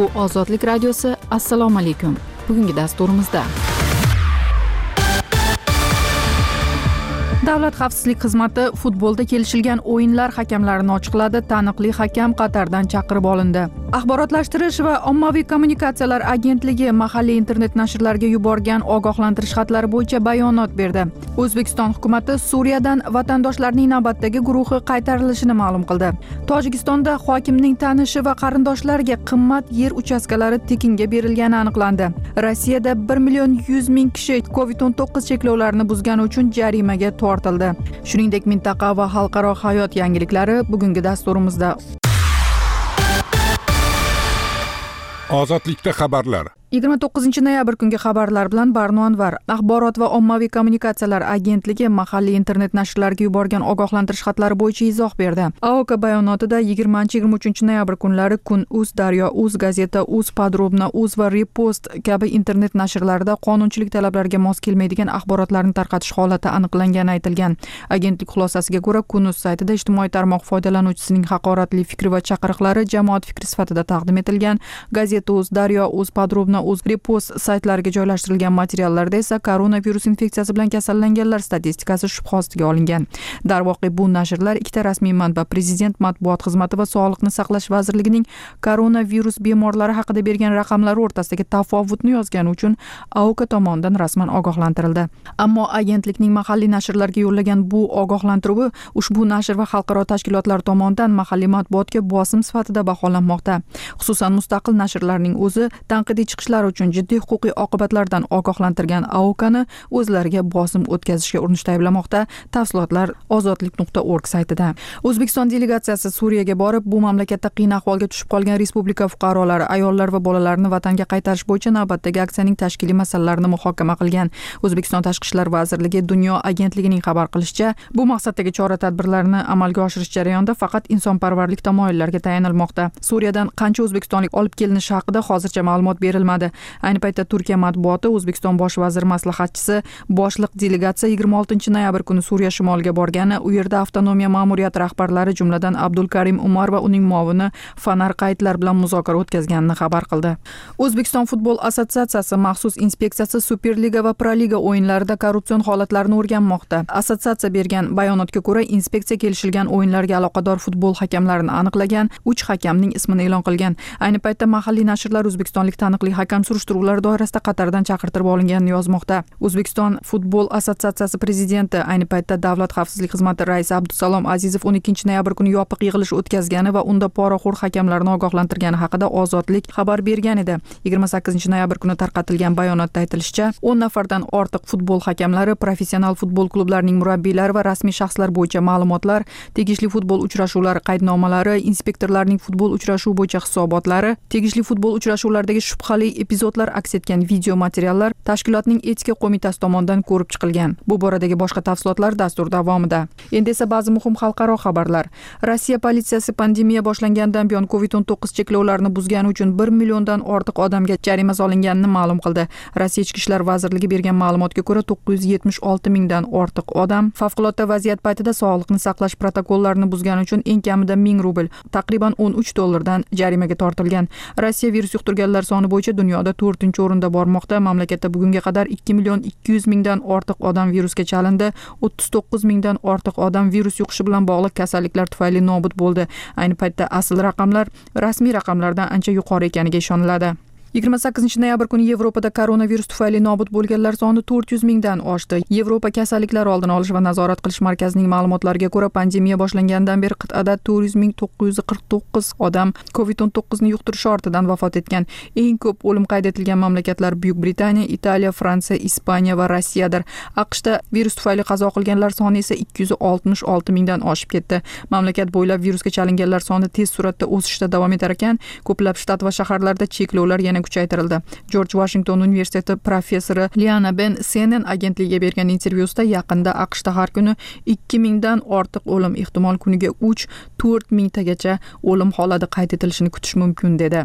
Bu Ozodlik radiosi. Assalomu alaykum. Bugungi dasturimizda Davlat xavfsizlik xizmati futbolda kelishilgan o'yinlar hakamlarini ochiqladi. Taniqli hakam Qatardan chaqirib olindi. Axborotlashtirish va ommaviy kommunikatsiyalar agentligi mahalliy internet nashrlarga yuborgan ogohlantirish xatlari bo'yicha bayonot berdi. O'zbekiston hukumatı Suriyadan vatandoshlarning navbatdagi guruhi qaytarilishini ma'lum qildi. Tojikistonda hokimning tanishi va qarindoshlariga qimmat yer uchastkalari tekinga berilgani aniqlandi. Rossiyada 1.100.000 kishi COVID-19 cheklovlarini buzgani uchun jarimaga tortildi. Shuningdek, mintaqa va xalqaro hayot yangiliklari bugungi dasturimizda. Ozodlikda xabarlar. 29 noyabr kungi xabarlar bilan Barno Anvar. Axborot va ommaviy kommunikatsiyalar agentligi mahalliy internet nashrlarga yuborgan ogohlantirish xatlari bo'yicha izoh berdi. AOK bayonotida 20-23 noyabr kunlari Kun.uz, Daryo.uz, Gazeta.uz, Podrobno.uz va Repost kabi internet nashrlarida qonunchilik talablariga mos kelmaydigan axborotlarni tarqatish holati aniqlangani aytilgan. Agentlik xulosasiga ko'ra, Kun.uz saytida ijtimoiy tarmoq foydalanuvchisining haqoratli fikri va chaqiriqlari jamoat fikri sifatida taqdim etilgan. Gazeta.uz, Daryo.uz, Podrobno Uz Repost saytlariga joylashtirilgan materiallarda esa koronavirus infeksiyasi bilan kasallanganlar statistikasi shubha ostiga olingan. Darvoqe bu nashrlar ikkita rasmiy manba, Prezident matbuot xizmati va Sog'liqni saqlash vazirligining koronavirus bemorlari haqida bergan raqamlari o'rtasidagi tafovutni yozgani uchun AOK tomonidan rasman ogohlantirildi. Ammo agentlikning mahalliy nashrlarga yo'llagan bu ogohlantiruvi ushbu nashr va xalqaro tashkilotlar tomonidan mahalliy matbuotga bosim sifatida baholanmoqda. Xususan, mustaqil nashrlarning o'zi tanqidiy chiqish uchun jiddiy huquqiy oqibatlardan ogohlantirgan AOKni o'zlariga bosim o'tkazishga urinishda ayblamoqda. Tafsilotlar ozodlik.org saytida. O'zbekiston delegatsiyasi Suriyaga borib, bu mamlakatda qiyin ahvolga tushib qolgan respublika fuqarolari, ayollar va bolalarni vatanga qaytarish bo'yicha navbatdagi aksiyaning tashkiliy masalalarini muhokama qilgan. O'zbekiston Tashqi ishlar vazirligi Dunyo agentligining xabar qilishicha, bu maqsaddagi chora-tadbirlarni amalga oshirish jarayonida faqat insonparvarlik tamoyillarga tayanilmoqda. Suriyadan qancha o'zbekistonlik olib kelinishi haqida hozircha ma'lumot berilmadi. Ayni paytda Turkiya matbuoti O'zbekiston bosh vazir maslahatchisi boshliq delegatsiya 26 noyabr kuni Suriya shimoliga borgani, u yerda avtonomiya ma'muriyati rahbarlari jumladan Abdulkarim Umar va uning muovini Fanar Qaytlar bilan muzokara o'tkazganini xabar qildi. O'zbekiston futbol assotsiatsiyasi maxsus inspeksiyasi Superliga va Proliga o'yinlarida korrupsion holatlarni o'rganmoqda. Assotsiatsiya bergan bayonotga ko'ra, inspeksiya kelishilgan o'yinlarga aloqador futbol hakamlarini aniqlagan, 3 hakamning ismini e'lon qilgan. Ayni paytda mahalliy nashrlar o'zbekistonlik taniqli hakam surishtiruvlar doirasida Qatardan chaqirtirib olinganini yozmoqda. O'zbekiston futbol assotsiatsiyasi prezidenti ayni paytda Davlat xavfsizlik xizmati raisi Abdusalom Azizov 12 noyabr kuni yopiq yig'ilish o'tkazgani va unda poraxo'r hakamlarni ogohlantirgani haqida Ozodlik xabar bergan edi. 28 noyabr kuni tarqatilgan bayonotda aytilishicha, 10 nafardan ortiq futbol hakamlari, professional futbol klublarining murabbiylari va rasmiy shaxslar bo'yicha ma'lumotlar, tegishli futbol uchrashuvlari qaydnomalari, inspektorlarning futbol uchrashuvi bo'yicha hisobotlari, tegishli futbol uchrashuvlaridagi shubhali epizodlar aks etgan video materiallar tashkilotning etika qo'mitasi tomonidan ko'rib chiqilgan. Bu boradagi boshqa tafsilotlar dastur davomida. Endi esa ba'zi muhim xalqaro xabarlar. Rossiya politsiyasi pandemiya boshlangandan buyon COVID-19 cheklovlarini buzgani uchun 1 milliondan ortiq odamga jarima solinganini ma'lum qildi. Rossiya Ichki ishlar vazirligi bergan ma'lumotga ko'ra, 976 mingdan ortiq odam favqulodda vaziyat paytida sog'liqni saqlash protokollarini buzgani uchun eng kamida 1000 rubl, taqriban $13 jarimaga tortilgan. Rossiya virus yuqtirganlar soni bo'yicha dunyoda 4-o'rinda bormoqda. Mamlakatda bugunga qadar 2.200.000dan ortiq odam virusga chalindi. 39.000dan ortiq odam virus yuqishi bilan bog'liq kasalliklar tufayli nobud bo'ldi. Ayni paytda asl raqamlar rasmiy raqamlardan ancha yuqori ekaniga ishoniladi. 28 noyabr kuni Yevropada koronavirus tufayli nobud bo'lganlar soni 400 mingdan oshdi. Yevropa kasalliklar oldini olish va nazorat qilish markazining ma'lumotlariga ko'ra, pandemiya boshlangandan beri qit'ada 400.949 odam COVID-19 ni yuqtirish ortidan vafot etgan. Eng ko'p o'lim qayd etilgan mamlakatlar Buyuk Britaniya, Italiya, Fransiya, Ispaniya va Rossiyadir. AQShda virus tufayli qazo qilganlar soni esa 266 mingdan oshib ketdi. Mamlakat bo'ylab virusga chalinganlar soni tez suratda o'sishda davom etar ekan, ko'plab shtat va shaharlarda cheklovlar yana kuchaytirildi. George Washington universiteti professori Liana Ben CNN agentligiga bergan intervyusida yaqinda AQShda har kuni 2000 dan ortiq o'lim, ehtimol kuniga 3-4 mingtagacha o'lim holati qayd etilishini kutish mumkin dedi.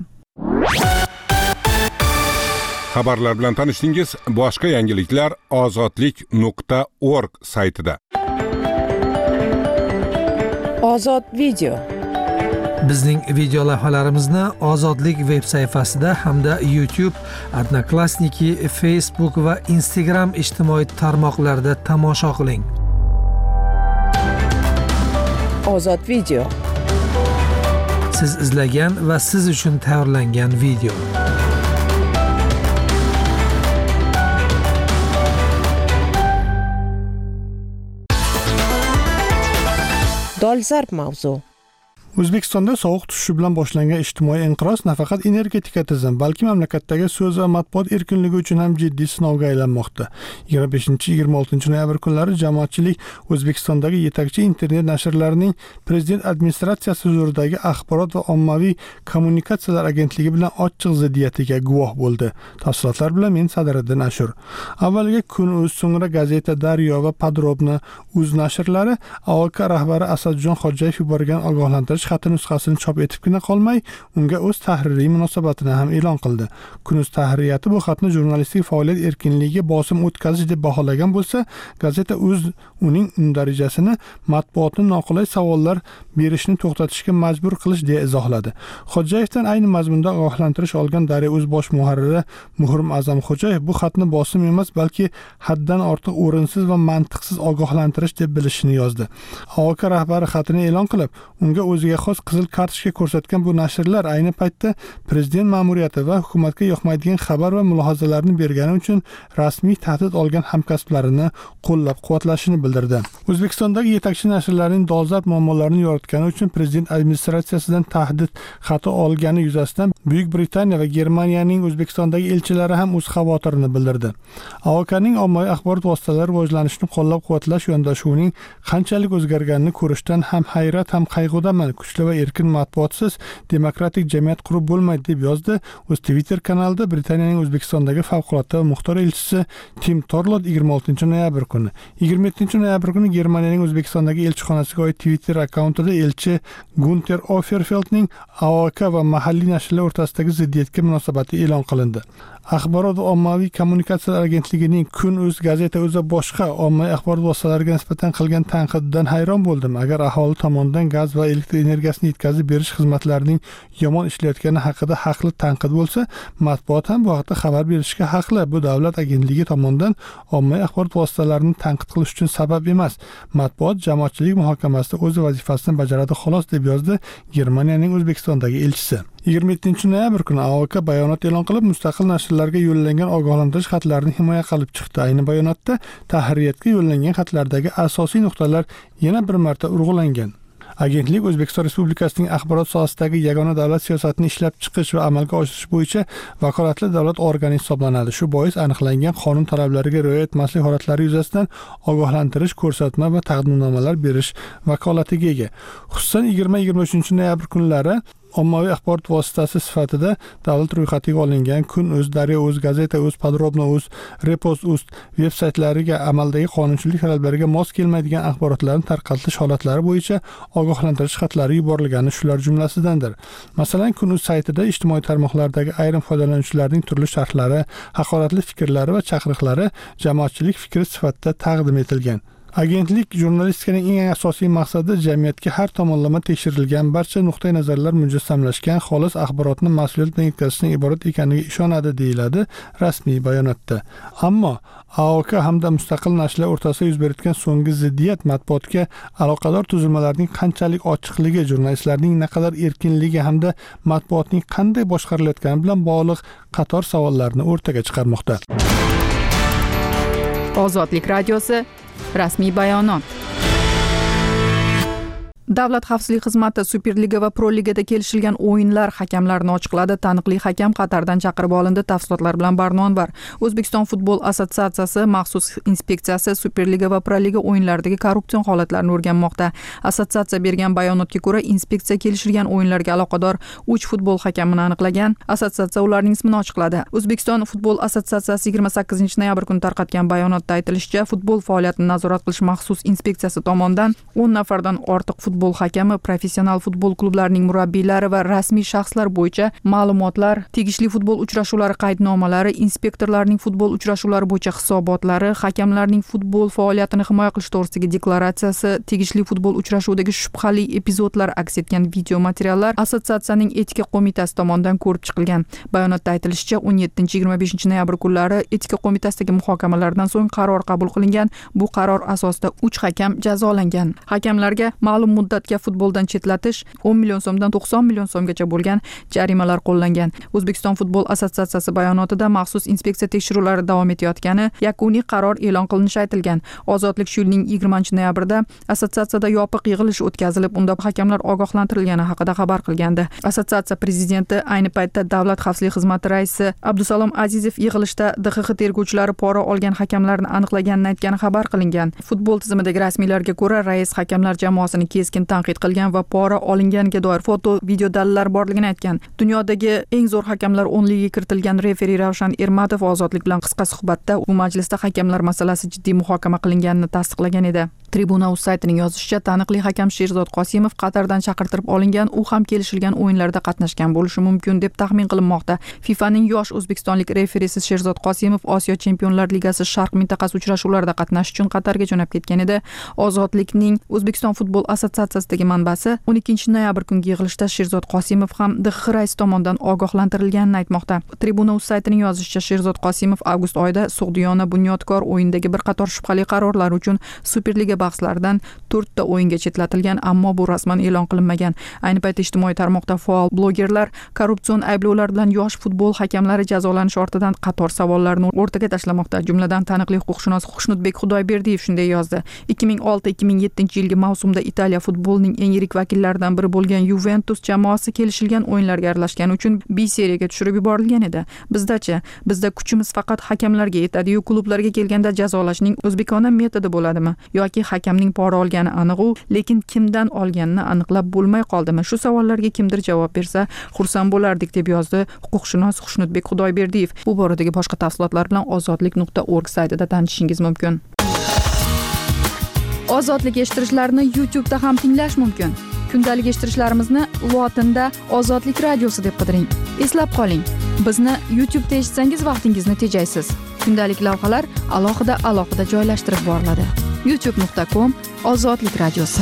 Xabarlar bilan tanishdingiz. Boshqa yangiliklar ozodlik.org saytida. Ozod video. Bizning video lavhalarimizni Ozodlik veb sayfasida hamda YouTube, Odnoklassniki, Facebook va Instagram ijtimoiy tarmoqlarida tomosha qiling. Ozod video. Siz izlagan va siz uchun tayyorlangan video. Dolzarb mavzu. O'zbekistonda sovuq tushishi bilan boshlangan ijtimoiy inqiroz nafaqat energetika tizimi, balki mamlakatdagi so'z va matbuot erkinligi uchun ham jiddiy sinovga aylanmoqda. 25-26 noyabr kunlari jamoatchilik O'zbekistondagi yetakchi internet nashrlarining prezident administratsiyasi huzuridagi axborot va ommaviy kommunikatsiyalar agentligi bilan ochiq ziddiyatiga guvoh bo'ldi. Tafsilotlar bilan men Sadriddin Ashur. Avvaliga Kun.uz, so'ngra gazeta Daryo va Podrobna uz nashrlari AOK rahbari Asadjon Xo'jayev yuborgan ogohlantirish xati nusxasini chop etibgina qolmay, unga o'z tahririy munosabatini ham e'lon qildi. Kun.uz tahririyati bu xatni jurnalistik faoliyat erkinligiga bosim o'tkazish deb baholagan bo'lsa, gazeta uz uning darajasini matbuotni noqulay savollar berishni to'xtatishga majbur qilish deya izohladi. Xo'jayevdan ayni mazmunda ogohlantirish olgan Daryo uz bosh muharriri Muhrim A'zam Xo'jayev bu xatni bosim emas, balki haddan ortiq o'rinsiz va mantiqsiz ogohlantirish deb bilishini yozdi. AOK rahbari xatini e'lon qilib, unga o'ziga xos qizil kartochka ko'rsatgan bu nashrlar ayni paytda prezident ma'muriyati va hukumatga yoqmaydigan xabar va mulohazalarni bergani uchun rasmiy tahdid olgan hamkasblarini qo'llab-quvvatlashini bildirdi. O'zbekistondagi yetakchi nashrlarning dolzarb muammolarini yoritgani uchun prezident administratsiyasidan tahdid xati olgani yuzasidan Buyuk Britaniya va Germaniyaning O'zbekistondagi elchilari ham o'z xavotirini bildirdi. AOKning ommaviy axborot vositalari rivojlanishini qo'llab-quvvatlash yondashuvining qanchalik o'zgarganini ko'rishdan ham hayrat ham qayg'udaman. Kuchli va erkin matbuotsiz demokratik jamiyat qurib bo'lmaydi deb yozdi o'z Twitter kanalida Britaniyaning O'zbekistondagi favqulodda va muxtor elchisi Tim Torlod 26 noyabr kuni. 27 noyabr kuni Germaniyaning O'zbekistondagi elchixonasiga oid Twitter akkauntida elchi Gunter Offerfeldning AOK va mahalliy nashrlar o'rtasidagi ziddiyatga munosabati e'lon qilindi. Axborot va ommaviy kommunikatsiyalar agentligining Kun.uz, gazeta o'zi boshqa ommaviy axborot vositalariga nisbatan qilgan tanqididan hayron bo'ldim. Agar aholi tomonidan gaz va elektr energiyasini yetkazib berish xizmatlarining yomon ishlayotgani haqida haqli tanqid bo'lsa, matbuot ham bu haqda xabar berishga haqli. Bu davlat agentligi tomonidan ommaviy axborot vositalarini tanqid qilish uchun sabab emas. Matbuot jamoatchilik muhokamasida o'z vazifasini bajaradi xolos, deb yozdi Germaniyaning O'zbekistondagi elchisi. 27 noyabr kuni AOK bayonot e'lon qilib, mustaqil nashrlarga yo'llangan ogohlantirish xatlarini himoya qilib chiqdi. Ayni bayonotda tahririyatga yo'llangan xatlardagi asosiy nuqtalar yana bir marta urg'ulangan. Agentlik O'zbekiston Respublikasining axborot sohasidagi yagona davlat siyosatini ishlab chiqish va amalga oshirish bo'yicha vakolatli davlat organi hisoblanadi. Shu bois aniqlangan qonun talablariga rioya etmaslik holatlari yuzasidan ogohlantirish, ko'rsatma va taqdimnomalar berish vakolatiga ega. Xususan 20-23 noyabr kunlari ommaviy axborot vositasi sifatida davlat ro'yxatiga olingan Kun.uz, Daryo uz, gazeta uz, Podrobna uz, Repost uz veb saytlariga amaldagi qonunchilik talablariga mos kelmaydigan axborotlarni tarqatish holatlari bo'yicha ogohlantirish xatlari yuborilgani shular jumlasidandir. Masalan, Kun.uz saytida ijtimoiy tarmoqlardagi ayrim foydalanuvchilarning turli sharhlari, haqoratli fikrlari va chaqiriqlari jamoatchilik fikri sifatida taqdim etilgan. Agentlik jurnalistikaning eng asosiy maqsadi jamiyatga har tomonlama tekshirilgan, barcha nuqtai nazarlar mujassamlashgan xolis axborotni mas'uliyat bilan yetkazishdan iborat ekaniga ishonadi, deyiladi rasmiy bayonotda. Ammo AOK hamda mustaqil nashrlar o'rtasida yuz berayotgan so'nggi ziddiyat matbuotga aloqador tuzilmalarning qanchalik ochiqligi, jurnalistlarning naqadar erkinligi hamda matbuotning qanday boshqarilayotgani bilan bog'liq qator savollarni o'rtaga chiqarmoqda. Ozodlik radiosi rasmiy bayonot. Davlat xavfsizlik xizmati Superliga va Pro Ligada kelishilgan o'yinlar hakamlarini ochiqladi. Taniqli hakam Qatardan chaqirib olindi. Tafsilotlar bilan Barno Anvar. O'zbekiston futbol assotsiatsiyasi maxsus inspeksiyasi Superliga va Pro Liga o'yinlaridagi korrupsion holatlarni o'rganmoqda. Assotsiatsiya bergan bayonotga ko'ra, inspeksiya kelishilgan o'yinlarga aloqador 3 futbol hakamini aniqlagan. Assotsiatsiya ularning ismini ochiqladi. O'zbekiston futbol assotsiatsiyasi 28 noyabr kuni tarqatgan bayonotda aytilishicha, futbol faoliyatini nazorat qilish maxsus inspeksiyasi tomonidan 10 nafardan ortiq futbol hakami, professional futbol klublarining murabbiylari va rasmiy shaxslar bo'yicha ma'lumotlar, tegishli futbol uchrashuvlari qaydnomalari, inspektorlarning futbol uchrashuvlari bo'yicha hisobotlari, hakamlarning futbol faoliyatini himoya qilish to'g'risidagi deklaratsiyasi, tegishli futbol uchrashuvidagi shubhali epizodlar aks etgan video materiallar assotsiatsiyaning etika qo'mitasi tomonidan ko'rib chiqilgan. Bayonotda aytilishicha, 17-25 noyabr kunlari etika qo'mitasidagi muhokamalardan so'ng qaror qabul qilingan. Bu qaror asosida 3 hakam jazolangan. Hakamlarga ma'lum muddatga futboldan chetlatish, 10 million so'mdan 90 million so'mgacha bo'lgan jarimalar qo'llangan. O'zbekiston futbol assotsiatsiyasi bayonotida maxsus inspeksiya tekshiruvlari davom etayotgani, yakuniy qaror e'lon qilinishi aytilgan. Ozodlik shu yilning 20-noyabrida assotsiatsiyada yopiq yig'ilish o'tkazilib, unda hakamlar ogohlantirilgani haqida xabar qilgandi. Assotsiatsiya prezidenti, ayni paytda Davlat xavfsizlik xizmati raisi Abdusalom Azizov yig'ilishda DXX tergovchilari pora olgan hakamlarni aniqlaganini aytgani xabar qilingan. Futbol tizimidagi rasmiylarga ko'ra, rais hakamlar jamoasini keskin tanqid qilgan va pora olinganiga doir foto, video dalillar borligini aytgan. Dunyodagi eng zo'r hakamlar 10ligiga kiritilgan referi Ravshan Ermatov Ozodlik bilan qisqa suhbatda u majlisda hakamlar masalasi jiddiy muhokama qilinganini tasdiqlagan edi. Tribuna.uz saytining yozishicha, taniqli hakam Sherzod Qosimov Qatardan chaqirtirib olingan, u ham kelishilgan o'yinlarda qatnashgan bo'lishi mumkin deb taxmin qilinmoqda. FIFAning yosh o'zbekistonlik referisi Sherzod Qosimov Osiyo Chempionlar Ligasi Sharq mintaqasi uchrashuvlarida qatnashish uchun Qatarga jo'nab ketgan edi. Ozodlikning O'zbekiston futbol assotsiatsiyasidagi manbasi 12-noyabr kungi yig'ilishda Sherzod Qosimov ham DXX raisi tomonidan ogohlantirilganini aytmoqda. Tribuna.uz saytining yozishicha, Sherzod Qosimov avgust oyida Sug'diyona Bunyodkor o'yinidagi bir qator shubhali qarorlar uchun Superliga bahslaridan 4 ta o'yinga chetlatilgan, ammo bu rasman e'lon qilinmagan. Ayni paytda ijtimoiy tarmoqda faol blogerlar korrupsion ayblovlar bilan yosh futbol hakamlari jazolanish ortidan qator savollarni o'rtaga tashlamoqda. Jumladan taniqli huquqshunos Xushnudbek Xudoyberdiyev shunday yozdi: 2006-2007 yilgi mavsumda Italiya futbolining eng yirik vakillaridan biri bo'lgan Juventus jamoasi kelishilgan o'yinlarga aralashgani uchun B seriyaga tushirib yuborilgan edi. Bizda kuchimiz faqat hakamlarga yetadi-yu, klublarga kelganda jazolashning o'zbekona metodi bo'ladimi yoki hakamning pora olgani aniq-u, lekin kimdan olganini aniqlab bo'lmay qoldimi? Shu savollarga kimdir javob bersa, xursand bo'lardik, deb yozdi huquqshunos Xushnudbek Xudoyberdiyev. Bu boradagi boshqa tafsilotlar bilan ozodlik.org saytida tanishishingiz mumkin. Ozodlik eshittirishlarni YouTube'da ham tinglash mumkin. Kundalik eshittirishlarimizni lotinda Ozodlik radiosi deb qidiring. Eslab qoling, bizni YouTube'da eshitsangiz vaqtingizni tejaysiz. Kundalik lavhalar alohida joylashtirib boriladi. youtube.com Ozodlik radiosi.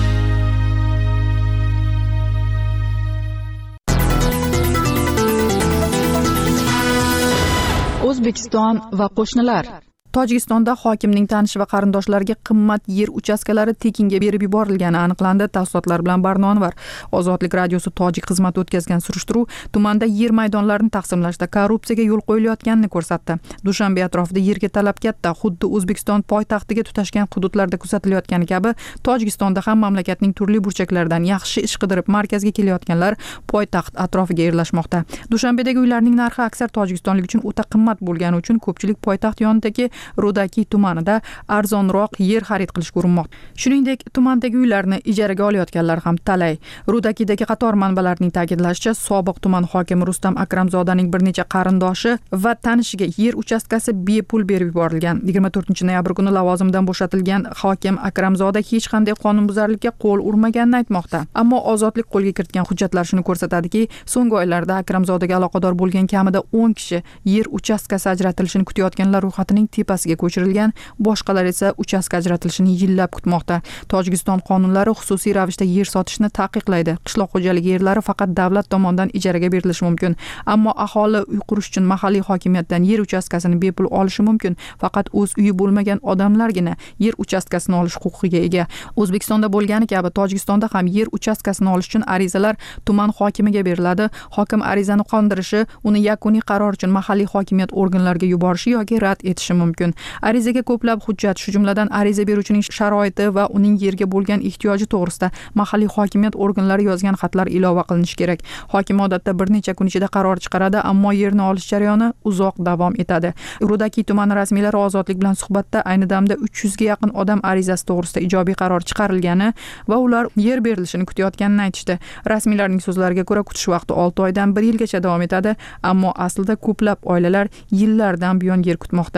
O'zbekiston va qo'shnilar. Tojikistonda hokimning tanishi va qarindoshlariga qimmat yer uchastkalari tekinga berib yuborilgani aniqlandi. Tafsilotlar bilan Barno Anvar. Ozodlik radiosi tojik xizmati o'tkazgan surishtiruv tumanda yer maydonlarini taqsimlashda korrupsiyaga yo'l qo'yilayotganini ko'rsatdi. Dushanbe atrofida yerga talab katta, xuddi O'zbekiston poytaxtiga tutashgan hududlarda kuzatilayotgani kabi, Tojikistonda ham mamlakatning turli burchaklaridan yaxshi ish qidirib markazga kelayotganlar poytaxt atrofiga yerlashmoqda. Dushanbedagi uylarning narxi aksar tojikistonlik uchun o'ta qimmat bo'lgani uchun ko'pchilik poytaxt yonidagi Rudaki tumanida arzonroq yer xarid qilishga urinmoqda. Shuningdek, tumandagi uylarni ijaraga olayotganlar ham talay. Rudakidagi qator manbalarning ta'kidlashicha, sobiq tuman hokimi Rustam Akramzodaning bir necha qarindoshi va tanishiga yer uchastkasi bepul berib yuborilgan. 24-noyabr kuni lavozimdan bo'shatilgan hokim Akramzoda hech qanday qonunbuzarlikka qo'l urmaganini aytmoqda. Ammo Ozodlik qo'lga kiritgan hujjatlar shuni ko'rsatadiki, so'nggi oylarda Akramzodaga aloqador bo'lgan kamida 10 kishi yer uchastkasi ajratilishini kutayotganlar ro'yxatining tepasiga ko'chirilgan, boshqalar esa uchastka ajratilishini yillab kutmoqda. Tojikiston qonunlari xususiy ravishda yer sotishni taqiqlaydi. Qishloq xo'jaligi yerlari faqat davlat tomonidan ijaraga berilishi mumkin. Ammo aholi uy qurish uchun mahalliy hokimiyatdan yer uchastkasini bepul olishi mumkin. Faqat o'z uyi bo'lmagan odamlargina yer uchastkasini olish huquqiga ega. O'zbekistonda bo'lgani kabi Tojikistonda ham yer uchastkasini olish uchun arizalar tuman hokimiga beriladi. Hokim arizani qondirishi, uni yakuniy qaror uchun mahalliy hokimiyat organlariga yuborishi yoki rad etishi mumkin. Arizaga ko'plab hujjat, shu jumladan ariza beruvchining sharoiti va uning yerga bo'lgan ehtiyoji to'g'risida mahalliy hokimiyat organlari yozgan xatlar ilova qilinishi kerak. Hokim odatda bir necha kun ichida qaror chiqaradi, ammo yerni olish jarayoni uzoq davom etadi. Rudaki tumani rasmiylari Ozodlik bilan suhbatda ayni damda 300 ga yaqin odam arizasi to'g'risida ijobiy qaror chiqarilgani va ular yer berilishini kutayotganini aytishdi. Rasmiylarning so'zlariga ko'ra, kutish vaqti 6 oydan 1 yilgacha davom etadi, ammo aslida ko'plab oilalar yillardan buyon yer kutmoqda. Yer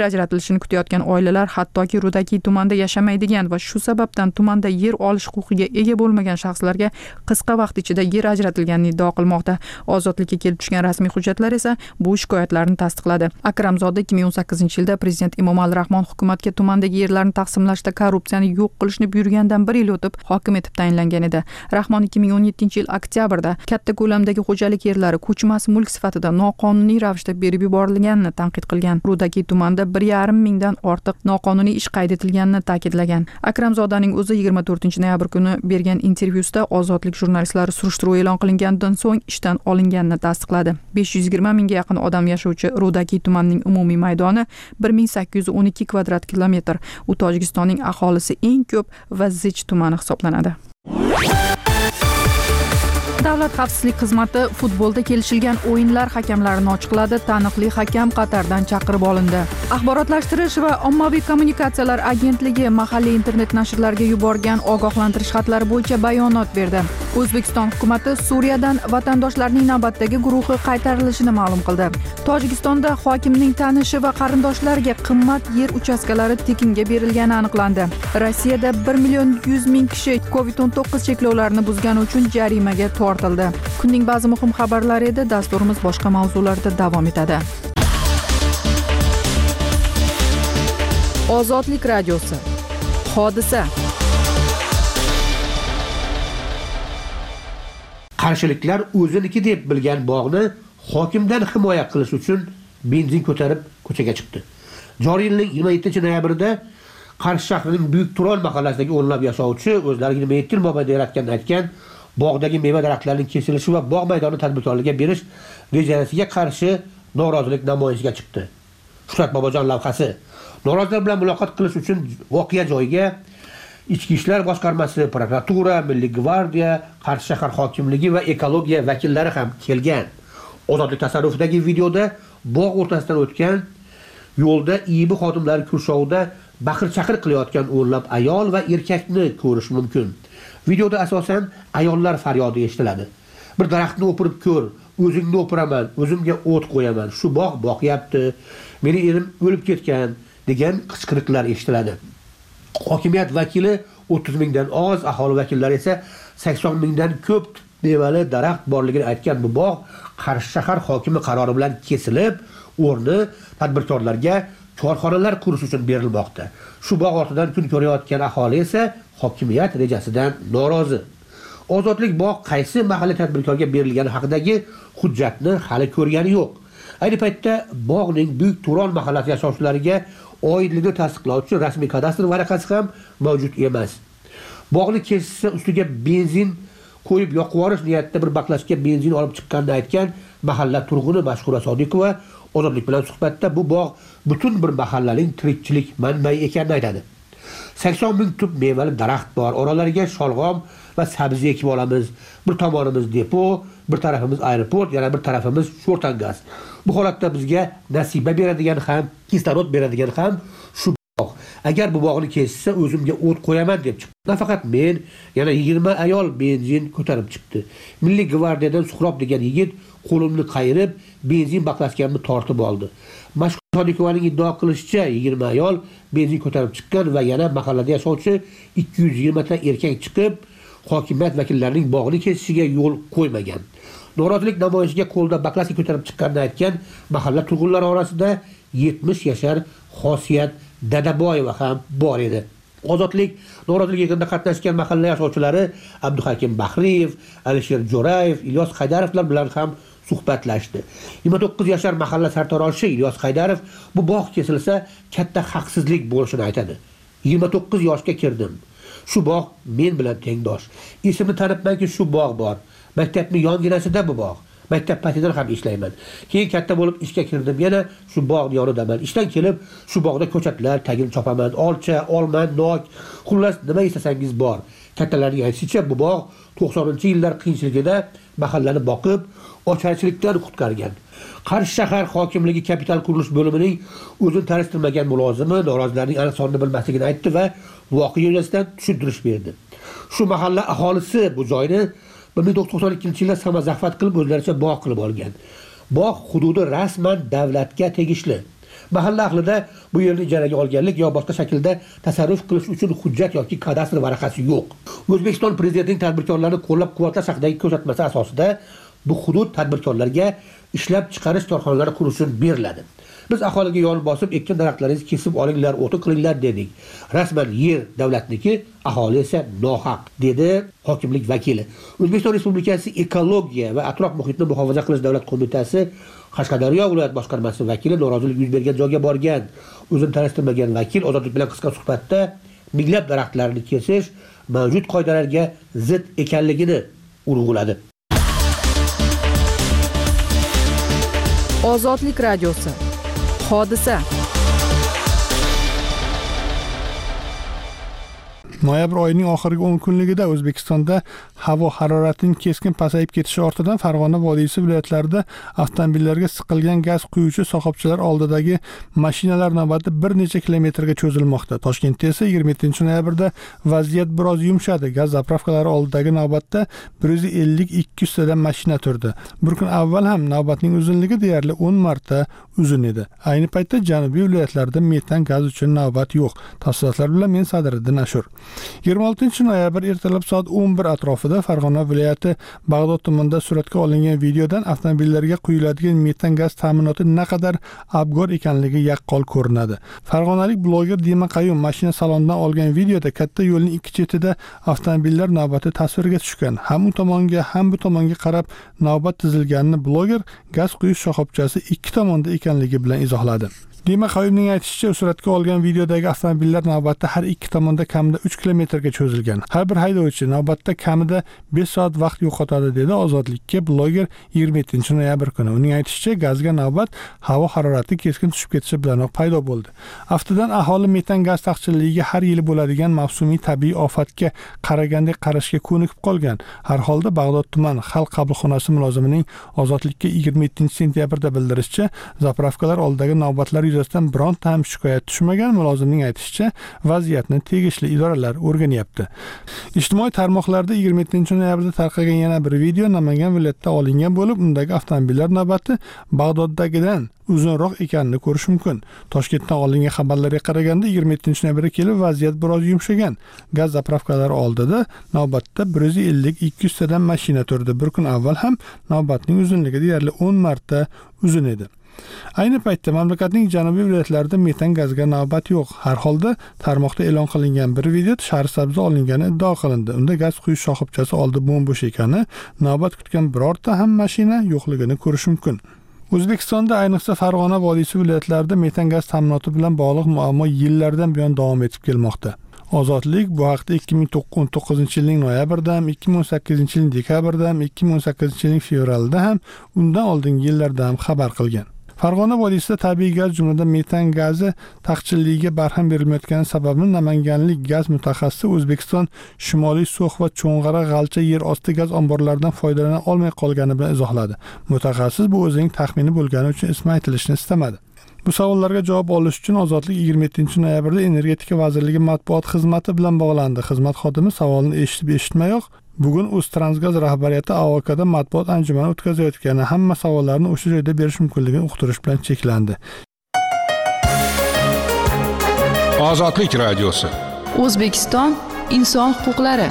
yer ajratilishini kutayotgan oilalar hattoki Rudaki tumanida yashamaydigan va shu sababdan tumanda yer olish huquqiga ega bo'lmagan shaxslarga qisqa vaqt ichida yer ajratilganini iddao qilmoqda. Ozodlikka kelib tushgan rasmiy hujjatlar esa bu shikoyatlarni tasdiqladi. Akramzoda 2018-yilda prezident Emomali Rahmon hukumatga tumandagi yerlarni taqsimlashda korrupsiyani yo'q qilishni buyurgandan 1 yil o'tib hokim etib tayinlangan edi. Rahmon 2017-yil oktyabrda katta ko'lamdagi xo'jalik yerlari ko'chmas mulk sifatida noqonuniy ravishda berib yuborilganini tanqid qilgan. Rudaki tumanida 1,5 mingdan ortiq noqonuniy ish qayd etilganini ta'kidlagan. Akramzodaning o'zi 24-noyabr kuni bergan intervyusida ozodlik jurnalistlari surishtiruv e'lon qilinganidan so'ng ishdan olinganini tasdiqladi. 520 mingga yaqin odam yashovchi Rudaki tumanining umumiy maydoni 1812 kvadrat kilometr. U Tojikistonning aholisi eng ko'p va zich tumani hisoblanadi. Davlat xavfsizlik xizmati futbolda kelishilgan o'yinlar hakamlarini ochiqladi. Taniqli hakam Qatardan chaqirib olindi. Axborotlashtirish va ommaviy kommunikatsiyalar agentligi mahalliy internet nashrlarga yuborgan ogohlantirish xatlari bo'yicha bayonot berdi. O'zbekiston hukumatı Suriyadan vatandoshlarning navbatdagi guruhi qaytarilishini ma'lum qildi. Tojikistonda hokimning tanishi va qarindoshlariga qimmat yer uchastkalari tekinga berilgani aniqlandi. Rossiyada 1,100,000 kishi COVID-19 cheklovlarini buzgani uchun jarimaga tortildi. Kunning ba'zi muhim xabarlari edi. Dasturimiz boshqa mavzularda davom etadi. Ozodlik radiosi. Hodisa. Qarshiliklar o'ziniki deb bilgan bog'ni hokimdan himoya qilish uchun benzin ko'tarib ko'chaga chiqdi. Joriy yilning 27-noyabrida Qarshi shahrining Buyuk Turon mahallasidagi o'nlab yashovchi o'zlariga 27 yil mobaynida yaratganini aytgan bog'dagi meva daraxtlarining kesilishi va bog' maydoni tadbirkorlarga berish rejasiga qarshi norozilik namoyishiga chiqdi. Shuhrat Bobojon lavhasi. Norozilar bilan muloqot qilish uchun voqea joyiga Ichki ishlar boshqarmasi, prokuratura, Milliy gvardiya, Qarshi shahar hokimligi va ekologiya vakillari ham kelgan. Ozodlik tasarrufidagi videoda bog' o'rtasidan o'tgan yo'lda IIB xodimlari kurshovida baqir-chaqir qilayotgan o'nlab ayol va erkakni ko'rish mumkin. Videoda asosan ayollar faryodi eshitiladi. Bir daraxtni o'pirib ko'r, o'zingni o'piraman, o'zimga o't qo'yaman, shu bog' boqyapti, meni erim o'lib ketgan degan qichqiriqlar eshitiladi. Hokimiyat vakili 30 mingdan oz, aholi vakillari esa 80 mingdan ko'p mevali daraxt borligini aytgan bu bog' Qarshi shahar hokimi qarori bilan kesilib, o'rni tadbirkorlarga korxonalar qurish uchun berilmoqda. Shu bog' ortidan kun ko'rayotgan aholi esa hokimiyat rejasidan norozi. Ozodlik bog' qaysi mahalliy tadbirkorga berilgani haqidagi hujjatni hali ko'rgani yo'q. Ayni paytda bog'ning Buyuk Turon mahallasi yashovchilariga oidligini tasdiqlovchi rasmiy kadastr varaqasi ham mavjud emas. Bog'ni kesishsa ustiga benzin qo'yib yoqib yuborish niyatida bir baklashga benzin olib chiqqanini aytgan mahalla turg'uni Mashhura Sodiqova Ozodlik bilan suhbatda bu bog' butun bir mahallaning tirikchilik manbai ekanini aytadi. 80 ming tub mevali daraxt bor, oralariga sholg'om va sabzi ekib olamiz. Bir tomonimiz depo, bir tarafimiz aeroport, yana bir tarafimiz sho'rtangaz. Bu holatda bizga nasiba beradigan ham, kislorod beradigan ham shu bog'. Agar bu bog'ni kesishsa o'zimga o't qo'yaman deb chiqdi. Nafaqat men, yana 20 ayol benzin ko'tarib chiqdi. Milliy gvardiyadan Suhrob degan yigit qo'limni qayirib, benzin baklashganimni tortib oldi. Mashhur Sodiqovaning iddao qilishicha 20 ayol benzin ko'tarib chiqqan va yana mahallada yashovchi 220 ta erkak chiqib, hokimiyat vakillarining bog'ni kesishiga yo'l qo'ymagan. Norozilik namoyishiga qo'lda baklaska ko'tarib chiqqanini aytgan mahalla turg'unlari orasida 70 yashar Xosiyat Dadaboyeva ham bor edi. Ozodlik norozilik yig'inida qatnashgan mahalla yashovchilari Abduhakim Bahriyev, Alisher Jo'rayev, Ilyos Haydarovlar bilan ham suhbatlashdi. 29 yashar mahalla sartaroshi Ilyos Haydarov bu bog' kesilsa katta haqsizlik bo'lishini aytadi. 29 yoshga kirdim. Shu bog' men bilan tengdosh. Esimni tanibmanki shu bog' bor. Maktabning yonginasida bu bog'. Maktab paytidan ham ishlayman. Keyin katta bo'lib ishga kirdim, yana shu bog'ning yonidaman. Ishdan kelib shu bog'da ko'chatlar tagini chopaman, olcha, olma, nok, xullas nima istasangiz bor. Kattalarning aytishicha bu bog' 90-yillar qiyinchiligida mahallani boqib, ocharchilikdan qutqargan. Qarshi shahar hokimligi kapital qurilish bo'limining o'zini tanishtirmagan mulozimi norozilarning aniq sonini bilmasligini aytdi va voqea yuzasidan tushuntirish berdi. Shu mahalla aholisi bu joyni 1992-yilda samazahvat qilib o'zlaricha bog' qilib olgan. Bog' hududi rasman davlatga tegishli. Mahalla ahlida bu yerni ijaraga olganlik yo boshqa shaklda tasarruf qilish uchun hujjat yoki kadastr varaqasi yo'q. O'zbekiston prezidentining tadbirkorlarni qo'llab-quvvatlash haqidagi ko'rsatmasi asosida bu hudud tadbirkorlarga ishlab chiqarish korxonalari qurish uchun beriladi. Biz aholiga yo'l bosib, ekkan daraxtlaringizni kesib olinglar, o'tin qilinglar dedik. Rasman yer davlatniki, aholi esa nohaq, dedi hokimlik vakili. O'zbekiston Respublikasi Ekologiya va atrof muhitni muhofaza qilish davlat qo'mitasi Qashqadaryo viloyat boshqarmasi vakili norozilik yuz bergan joyga borgan. O'zini tanishtirmagan vakil ozodlik bilan qisqa suhbatda minglab daraxtlarni kesish mavjud qoidalarga zid ekanligini urg'uladi. Ozodlik radiosi. Hodisa. Noyabr oyining oxirgi 10 kunligida O'zbekistonda havo haroratining keskin pasayib ketishi ortidan Farg'ona vodiysi viloyatlarida avtomobillarga siqilgan gaz quyuvchi shoxobchalar oldidagi mashinalar navbati bir necha kilometrga cho'zilmoqda. Toshkentda esa 27-noyabrda vaziyat biroz yumshadi. Gaz zapravkalari oldidagi navbatda 150-200 tadan mashina turdi. Bir kun avval ham navbatning uzunligi deyarli 10 marta uzun edi. Ayni paytda janubiy viloyatlarda metan gaz uchun navbat yo'q. Tafsilotlar bilan men Sadriddin Ashur. 26-noyabr ertalab soat 11 atrofida Farg'ona viloyati Bag'dod tumanida suratga olingan videodan avtomobillarga quyiladigan metan gaz ta'minoti naqadar abgor ekanligi yaqqol ko'rinadi. Farg'onalik bloger Dima Qayyum mashina salonidan olgan videoda katta yo'lning ikki chetida avtomobillar navbati tasvirga tushgan. Ham u tomonga, ham bu tomonga qarab navbat tizilganini bloger gaz quyish shoxobchasi ikki tomonda ekanligi bilan izohladi. Dima Qayyumning aytishicha, suratga olgan videodagi avtomobillar navbatda har ikki tomonda kamida 3 kilometrga cho'zilgan. Har bir haydovchi navbatda kamida 5 soat vaqt yo'qotadi, dedi Ozodlikka bloger 27-noyabr kuni. Uning aytishicha, gazga navbat havo harorati keskin tushib ketishi bilanoq paydo bo'ldi. Aftidan aholi metan gaz taqchilligiga har yili bo'ladigan mavsumiy tabiiy ofatga qaragandek qarashga ko'nikib qolgan. Har holda Bag'dod tuman xalq qabulxonasi mulozimining Ozodlikka 27-sentyabrda bildirishicha, zapravkalar oldidagi navbatlar yuzasidan bironta ham shikoyat tushmagan. Mulozimning aytishicha, vaziyatni tegishli idoralar o'rganyapti. Ijtimoiy tarmoqlarda 27-noyabrda tarqalgan yana bir video Namangan viloyatida olingan bo'lib, undagi avtomobillar navbati Bag'doddagidan uzunroq ekanini ko'rish mumkin. Toshkentdan olingan xabarlarga qaraganda 27-noyabrga kelib vaziyat biroz yumshagan. Gaz zapravkalari oldida navbatda 150-200 tadan mashina turdi. Bir kun avval ham navbatning uzunligi deyarli 10 marta uzun edi. Ayni paytda mamlakatning janubiy viloyatlarida metan gazga navbat yo'q. Har holda tarmoqda e'lon qilingan bir video Shahrisabzda olingani iddao qilindi. Unda gaz quyish shoxobchasi oldi bo'm-bo'sh ekani, navbat kutgan birorta ham mashina yo'qligini ko'rish mumkin. O'zbekistonda ayniqsa Farg'ona vodiysi viloyatlarida metan gaz ta'minoti bilan bog'liq muammo yillardan buyon davom etib kelmoqda. Ozodlik bu haqda 2019-yilning noyabrida ham, 2018-yilning dekabrida ham, 2018-yilning fevralida ham, undan oldingi yillarda ham xabar qilgan. Farg'ona vodiysida tabiiy gaz jumladan metan gazi taqchilligiga barham berilmayotgani sababini namanganlik gaz mutaxassisi O'zbekiston Shimoliy So'x va Cho'ng'ara G'alcha yer osti gaz omborlaridan foydalana olmay qolgani bilan izohladi. Mutaxassis bu o'zining taxmini bo'lgani uchun ismi aytilishini istamadi. Bu savollarga javob olish uchun Ozodlik 27-noyabrda Energetika vazirligi matbuot xizmati bilan bog'landi. Xizmat xodimi savolni eshitib-eshitmayoq bugun O'ztransgaz rahbariyati AOKda matbuot anjumani o'tkazayotgani, hamma savollarni o'sha joyda berish mumkinligini uqtirish bilan cheklandi. Ozodlik radiosi. O'zbekiston inson huquqlari.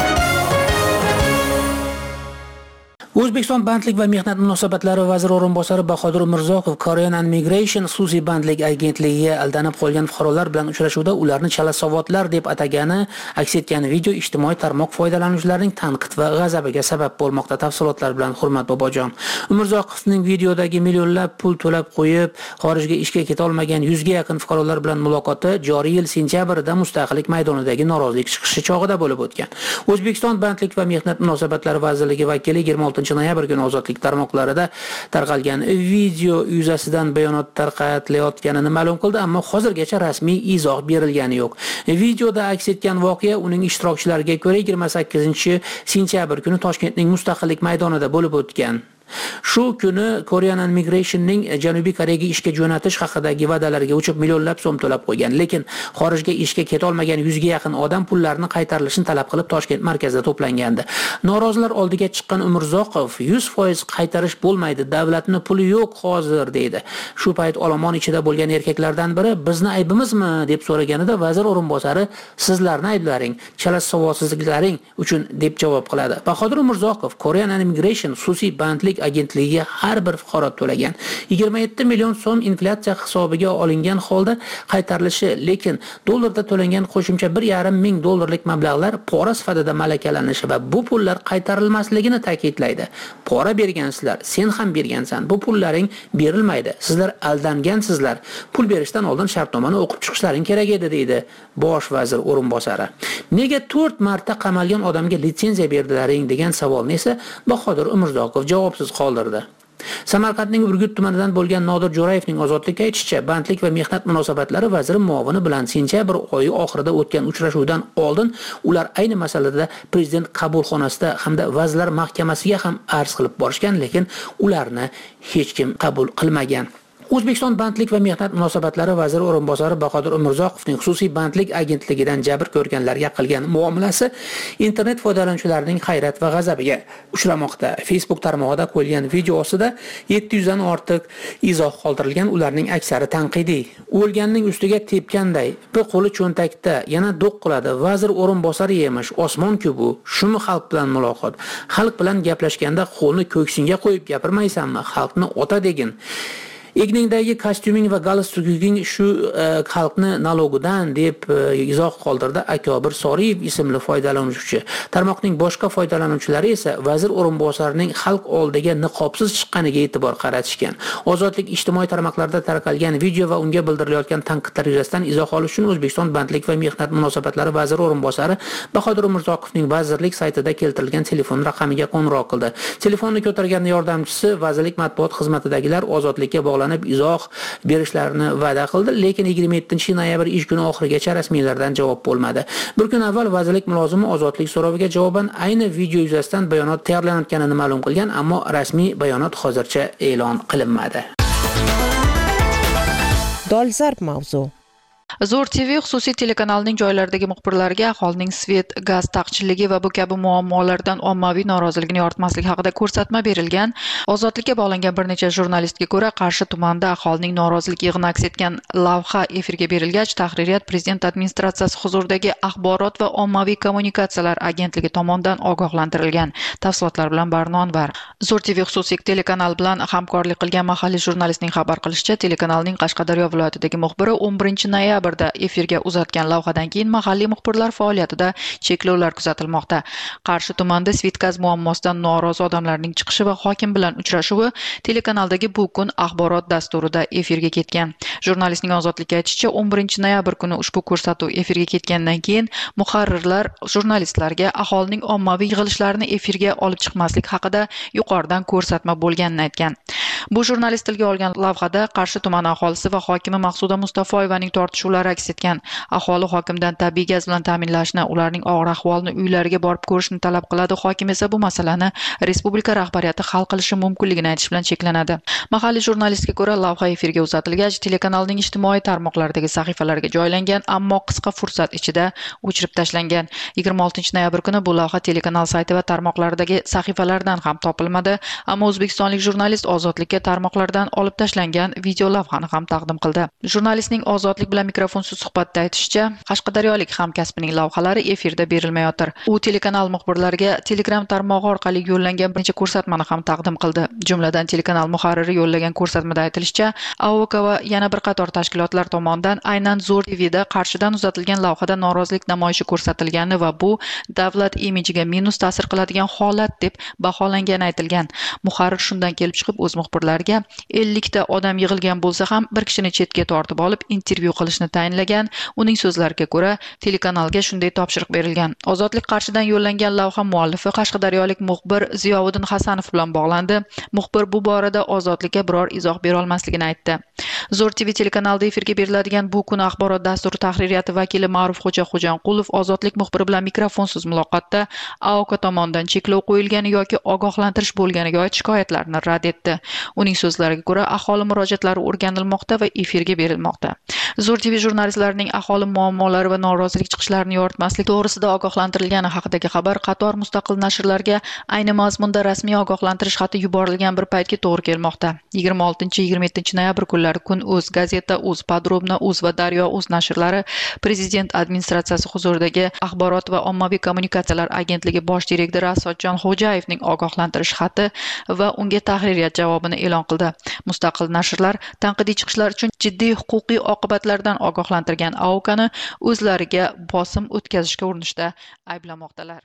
O'zbekiston bandlik va mehnat munosabatlari vaziri o'rinbosari Bahodir Mirzoqov Korean and Migration xususiy bandlik agentligiga aldanib qolgan fuqarolar bilan uchrashuvda ularni chalasavotlar deb atagani aks etgan video ijtimoiy tarmoq foydalanuvchilarining tanqid va g'azabiga sabab bo'lmoqda. Tafsilotlar bilan Hurmat Bobojon. Mirzoqovning videodagi millionlab pul to'lab qo'yib xorijga ishga keta olmagan 100 ga yaqin fuqarolar bilan muloqoti joriy yil sentyabrida Mustaqillik maydonidagi norozilik chiqishi chog'ida bo'lib o'tgan. O'zbekiston bandlik va mehnat munosabatlari vazirligi vakili 26-noyabr kuni Ozodlik tarmoqlarida tarqalgan video yuzasidan bayonot tarqatilayotganini ma'lum qildi, ammo hozirgacha rasmiy izoh berilgani yo'q. Videoda aks etgan voqea uning ishtirokchilariga ko'ra 28-sentyabr kuni Toshkentning Mustaqillik maydonida bo'lib o'tgan. Shu kuni Korean Migration'ning Janubiy Koreyaga ishga jo'natish haqidagi va'dalariga uchib millionlab so'm to'lab qo'ygan, lekin xorijga ishga keta olmagan 100 ga yaqin odam pullarni qaytarilishini talab qilib Toshkent markazida to'plangandi. Norozilar oldiga chiqqan Umurzoqov 100% qaytarish bo'lmaydi, davlatning puli yo'q hozir deydi. Shu payt olomon ichida bo'lgan erkaklardan biri bizni aybimizmi deb so'raganida vazir o'rinbosari sizlarni ayblaring, chala savodsizliklaring uchun deb javob qiladi. Bahodir Umurzoqov Korean Migration xususiy bandlik agentligiga har bir fuqaro to'lagan. 27 million so'm inflyatsiya hisobiga olingan holda qaytarilishi, lekin dollarda to'langan qo'shimcha 1,5 ming dollarlik mablag'lar pora sifatida malakalanishi va bu pullar qaytarilmasligini ta'kidlaydi. Pora bergansizlar, sen ham bergansan. Bu pullaring berilmaydi. Sizlar aldangansizlar. Pul berishdan oldin shartnomani o'qib chiqishlaring kerak edi deydi bosh vazir o'rinbosari. Nega 4 marta qamalgan odamga litsenziya berdilaring degan savolni esa Bahodir Umurzoqov javobsiz qoldirdi. Samarqandning Urgut tumanidan bo'lgan Nodir Jo'rayevning ozodlikka aytishicha, bandlik va mehnat munosabatlari vaziri muovini bilan sentyabr oyi oxirida o'tgan uchrashuvdan oldin ular ayni masalada prezident qabulxonasida hamda vazirlar mahkamasiga ham arz qilib borishgan, lekin ularni hech kim qabul qilmagan. O'zbekiston bandlik va mehnat munosabatlari vaziri o'rinbosari Bahodir Umurzoqovning xususiy bandlik agentligidan jabr ko'rganlarga qilgan muomalasi internet foydalanuvchilarining hayrat va g'azabiga uchramoqda. Facebook tarmog'ida qo'yilgan video ostida 700 dan ortiq izoh qoldirilgan, ularning aksari tanqidiy. O'lganning ustiga tepganday, bir qo'li cho'ntakda, yana do'q qiladi. Vazir o'rinbosari emish, osmon-ku bu. Shumi xalq bilan muloqot. Xalq bilan gaplashganda qo'lni ko'ksingga qo'yib gapirmaysanmi? Xalqni ota degin. Egningdagi kostyuming va galstuking shu xalqni nalogidan deb izoh qoldirdi Akobir Soriyev ismli foydalanuvchi. Tarmoqning boshqa foydalanuvchilari esa vazir o'rinbosarining xalq oldiga niqobsiz chiqqaniga e'tibor qaratishgan. Ozodlik ijtimoiy tarmoqlarda tarqalgan video va unga bildirilayotgan tanqidlar yuzasidan izoh olish uchun O'zbekiston bandlik va mehnat munosabatlari vaziri o'rinbosari Bahodir Umurzoqovning vazirlik saytida keltirilgan telefon raqamiga qo'ng'iroq qildi. Telefonni ko'targan yordamchisi vazirlik matbuot xizmatidagilar ozodlikka bog'lanib izoh berishlarini va'da qildi, lekin 27-noyabr ish kuni oxirigacha rasmiylardan javob bo'lmadi. Bir kun avval vazirlik mulozimi ozodlik so'roviga javoban ayni video yuzasidan bayonot tayyorlanayotganini ma'lum qilgan, ammo rasmiy bayonot hozircha e'lon qilinmadi. Dolzarb mavzu. Zo'r TV xususiy telekanalining joylaridagi muxbirlarga aholining svet, gaz taqchilligi va bu kabi muammolardan ommaviy noroziligini yoritmaslik haqida ko'rsatma berilgan. Ozodlikka bog'langan bir necha jurnalistga ko'ra, Qarshi tumanida aholining norozilik yig'ini aks etgan lavha efirga berilgach, tahririyat prezident administratsiyasi huzuridagi axborot va ommaviy kommunikatsiyalar agentligi tomonidan ogohlantirilgan. Tafsilotlar bilan Barno Anvar. Zo'r TV xususiy telekanal bilan hamkorlik qilgan mahalliy jurnalistning xabar qilishicha, telekanalning Qashqadaryo viloyatidagi muxbiri 11-noyabr efirga uzatgan lavhadan keyin mahalliy muxbirlar faoliyatida cheklovlar kuzatilmoqda. Qarshi tumanida Svetgaz muammosidan norozi odamlarning chiqishi va hokim bilan uchrashuvi telekanaldagi Bu kun axborot dasturida efirga ketgan. Jurnalistning ozodlikka aytishicha, 11-noyabr kuni ushbu ko'rsatuv efirga ketgandan keyin muharrirlar jurnalistlarga aholining ommaviy yig'ilishlarini efirga olib chiqmaslik haqida yuqoridan ko'rsatma bo'lganini aytgan. Bu jurnalist tilga olgan lavhada Qarshi tumani aholisi va hokimi Maqsuda Mustafoyevaning tortishuvlari aks etgan. Aholi hokimdan tabiiy gaz bilan ta'minlashni, ularning og'ir ahvolini uylariga borib ko'rishni talab qiladi. Hokim esa bu masalani respublika rahbariyati hal qilishi mumkinligini aytish bilan cheklanadi. Mahalliy jurnalistga ko'ra, lavha efirga uzatilgach, telekanalning ijtimoiy tarmoqlardagi sahifalarga joylangan, ammo qisqa fursat ichida o'chirib tashlangan. 26-noyabr kuni bu lavha telekanal sayti va tarmoqlaridagi sahifalardan ham topilmadi, ammo o'zbekistonlik jurnalist ozodlikka tarmoqlardan olib tashlangan video lavhani ham taqdim qildi. Jurnalistning ozodlik bilan mikrofonsiz suhbatda aytishicha, qashqadaryolik hamkasbining lavhalari efirda berilmayotir. U telekanal muxbirlariga Telegram tarmog'i orqali yo'llangan bir necha ko'rsatmani ham taqdim qildi. Jumladan telekanal muharriri yo'llagan ko'rsatmada aytilishicha, AOK va yana bir qator tashkilotlar tomonidan aynan Zo'r TVda Qarshidan uzatilgan lavhada norozilik namoyishi ko'rsatilgani va bu davlat imijiga minus ta'sir qiladigan holat deb baholangani aytilgan. Muharrir shundan kelib chiqib o'z muxbirlariga 50 ta odam yig'ilgan bo'lsa ham bir kishini chetga tortib olib intervyu qilishni tayinlagan. Uning so'zlariga ko'ra, telekanalga shunday topshiriq berilgan. Ozodlik Qarshidan yo'llangan lavha muallifi qashqadaryolik muxbir Ziyovuddin Hasanov bilan bog'landi. Muxbir bu borada ozodlikka biror izoh bera olmasligini aytdi. Zo'r TV telekanalida efirga beriladigan bu kun axborot dasturi tahririyati vakili Ma'rufxo'ja Xo'janqulov Ozodlik muxbiri bilan mikrofonsiz muloqotda AOK tomonidan cheklov qo'yilgani yoki ogohlantirish bo'lganiga oid shikoyatlarni rad etdi. Uning so'zlariga ko'ra, aholi murojaatlari o'rganilmoqda va efirga berilmoqda. Zo'r TV jurnalistlarining aholi muammolari va norozilik chiqishlarini yoritmaslik to'g'risida ogohlantirilgani haqidagi xabar qator mustaqil nashrlarga ayni mazmunda rasmiy ogohlantirish xati yuborilgan bir paytga to'g'ri kelmoqda. 26-27 noyabr kunlari Kun Uz, Gazeta Uz, Podrobna Uz va Daryo Uz nashrlari Prezident administratsiyasi huzuridagi Axborot va ommaviy kommunikatsiyalar agentligi bosh direktori Asodjon Xo'jayevning ogohlantirish xati va unga tahririyat javobini e'lon qildi. Mustaqil nashrlar tanqidiy chiqishlar uchun jiddiy huquqiy oqibatlardan ogohlantirgan AOKni o'zlariga bosim o'tkazishga urinishda ayblamoqdalar.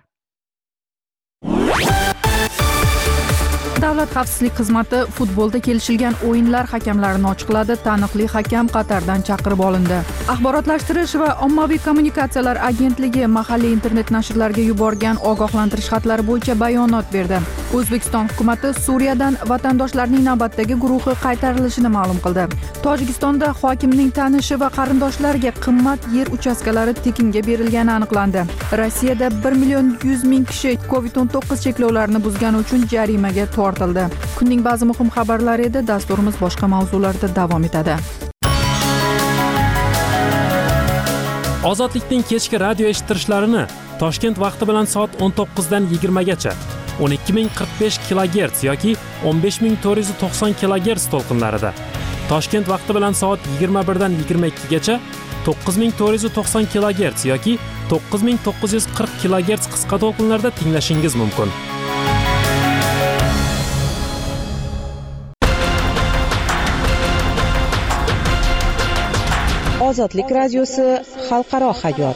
Davlat xavfsizlik xizmati futbolda kelishilgan o'yinlar hakamlarini ochiqladi. Taniqli hakam Qatardan chaqirib olindi. Axborotlashtirish va ommaviy kommunikatsiyalar agentligi mahalliy internet nashrlarga yuborgan ogohlantirish xatlari bo'yicha bayonot berdi. O'zbekiston hukumatı Suriyadan vatandoshlarning navbatdagi guruhi qaytarilishini ma'lum qildi. Tojikistonda hokimning tanishi va qarindoshlariga qimmat yer uchastkalari tekinga berilgani aniqlandi. Rossiyada 1.100.000 kishi COVID-19 cheklovlarini buzgani uchun jarimaga tortildi. Kunning ba'zi muhim xabarlari edi. Dasturimiz boshqa mavzularda davom etadi. Ozodlikning kechki radio eshittirishlarini Toshkent vaqti bilan soat 19 dan 20 gacha 12045 kHz yoki 15490 kHz to'lqinlarida, Toshkent vaqti bilan soat 21 dan 22 gacha 9490 kHz yoki 9940 kHz qisqa to'lqinlarda tinglashingiz mumkin. Ozodlik radiosi xalqaro hayot.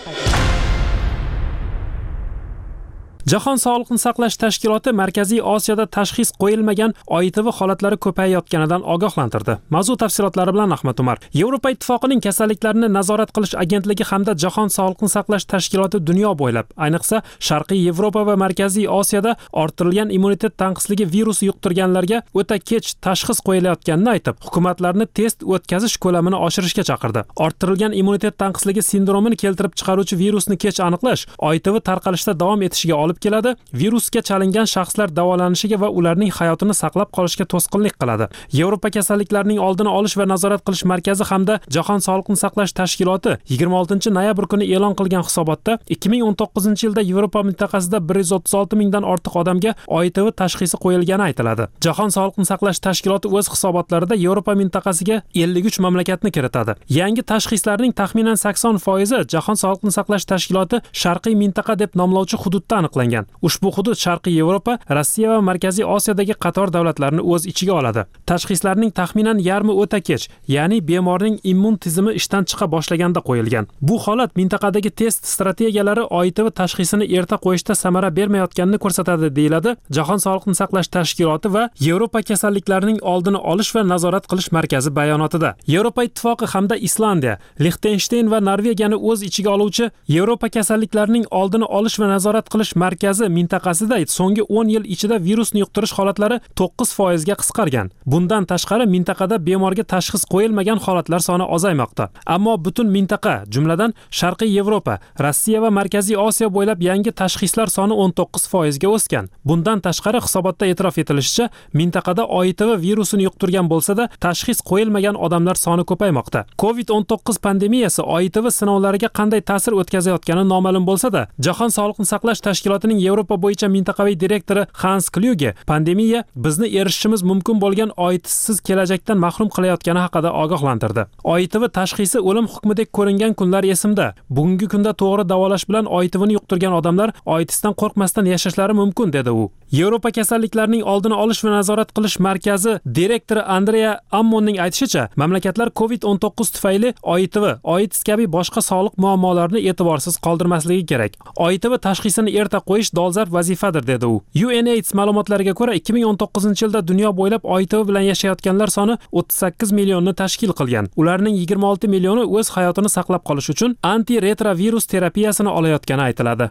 Jahon Sog'liqni saqlash tashkiloti Markaziy Osiyoda tashxis qo'yilmagan OITV holatlari ko'payayotganidan ogohlantirdi. Mavzu tafsilotlari bilan Ahmad Umar. Yevropa Ittifoqining kasalliklarni nazorat qilish agentligi hamda Jahon Sog'liqni saqlash tashkiloti dunyo bo'ylab, ayniqsa Sharqiy Yevropa va Markaziy Osiyoda orttirilgan immunitet tanqisligi virusi yuqtirganlarga o'ta kech tashxis qo'yilayotganini aytib, hukumatlarni test o'tkazish ko'lamini oshirishga chaqirdi. Orttirilgan immunitet tanqisligi sindromini keltirib chiqaruvchi virusni kech aniqlash OITV tarqalishda davom etishiga olib keladi, virusga chalingan shaxslar davolanishiga va ularning hayotini saqlab qolishga to'sqinlik qiladi. Yevropa kasalliklarning oldini olish va nazorat qilish markazi hamda Jahon Sog'liqni saqlash tashkiloti 26 noyabr kuni e'lon qilgan hisobotda 2019-yilda Yevropa mintaqasida 136 mingdan ortiq odamga OITV tashxisi qo'yilgani aytiladi. Jahon Sog'liqni saqlash tashkiloti o'z hisobotlarida Yevropa mintaqasiga 53 mamlakatni kiritadi. Yangi tashxislarning taxminan 80% Jahon Sog'liqni saqlash tashkiloti Sharqiy mintaqa deb nomlovchi hududda aniqlangan. Ushbu hudud Sharqiy Yevropa, Rossiya va Markaziy Osiyodagi qator davlatlarni o'z ichiga oladi. Tashxislarning taxminan yarmi o'ta kech, ya'ni bemorning immun tizimi ishdan chiqa boshlaganda qo'yilgan. Bu holat mintaqadagi test strategiyalari OITV tashxisini erta qo'yishda samara bermayotganini ko'rsatadi, deyiladi Jahon Sog'liqni saqlash tashkiloti va Yevropa kasalliklarining oldini olish va nazorat qilish markazi bayonotida. Yevropa Ittifoqi hamda Islandiya, Liechtenstein va Norvegiyani o'z ichiga oluvchi Yevropa kasalliklarining oldini olish va nazorat qilish markazi mintaqasida so'nggi 10 yil ichida virusni yuqtirish holatlari 9% ga qisqargan. Bundan tashqari mintaqada bemorga tashxis qo'yilmagan holatlar soni ozaymoqda. Ammo butun mintaqa, jumladan Sharqiy Yevropa, Rossiya va Markaziy Osiyo bo'ylab yangi tashxislar soni 19% ga o'sgan. Bundan tashqari hisobotda e'tirof etilishicha, mintaqada OITV virusini yuqtirgan bo'lsa-da, tashxis qo'yilmagan odamlar soni ko'paymoqda. COVID-19 pandemiyasi OITV sinovlariga qanday ta'sir o'tkazayotgani noma'lum bo'lsa-da, Jahon Sog'liqni saqlash tashkilotining Yevropa bo'yicha mintaqaviy direktori Hans Kluge pandemiya bizni erishishimiz mumkin bo'lgan OITVsiz kelajakdan mahrum qilayotgani haqida ogohlantirdi. OITV tashxisi o'lim hukmidek ko'ringan kunlar esimda. Bugungi kunda to'g'ri davolash bilan OITVni yuqtirgan odamlar OITVdan qo'rqmasdan yashashlari mumkin, dedi u. Yevropa kasalliklarning oldini olish va nazorat qilish markazi direktori Andrea Ammonning aytishicha, mamlakatlar COVID-19 tufayli OITV, AIDS kabi boshqa sog'liq muammolarini e'tiborsiz qoldirmasligi kerak. OITV tashxisini erta qo'yish dolzarb vazifadir, dedi u. UNAIDS ma'lumotlariga ko'ra 2019-yilda dunyo bo'ylab OITV bilan yashayotganlar soni 38 millionni tashkil qilgan. Ularning 26 millioni o'z hayotini saqlab qolish uchun antiretrovirus terapiyasini olayotgani aytiladi.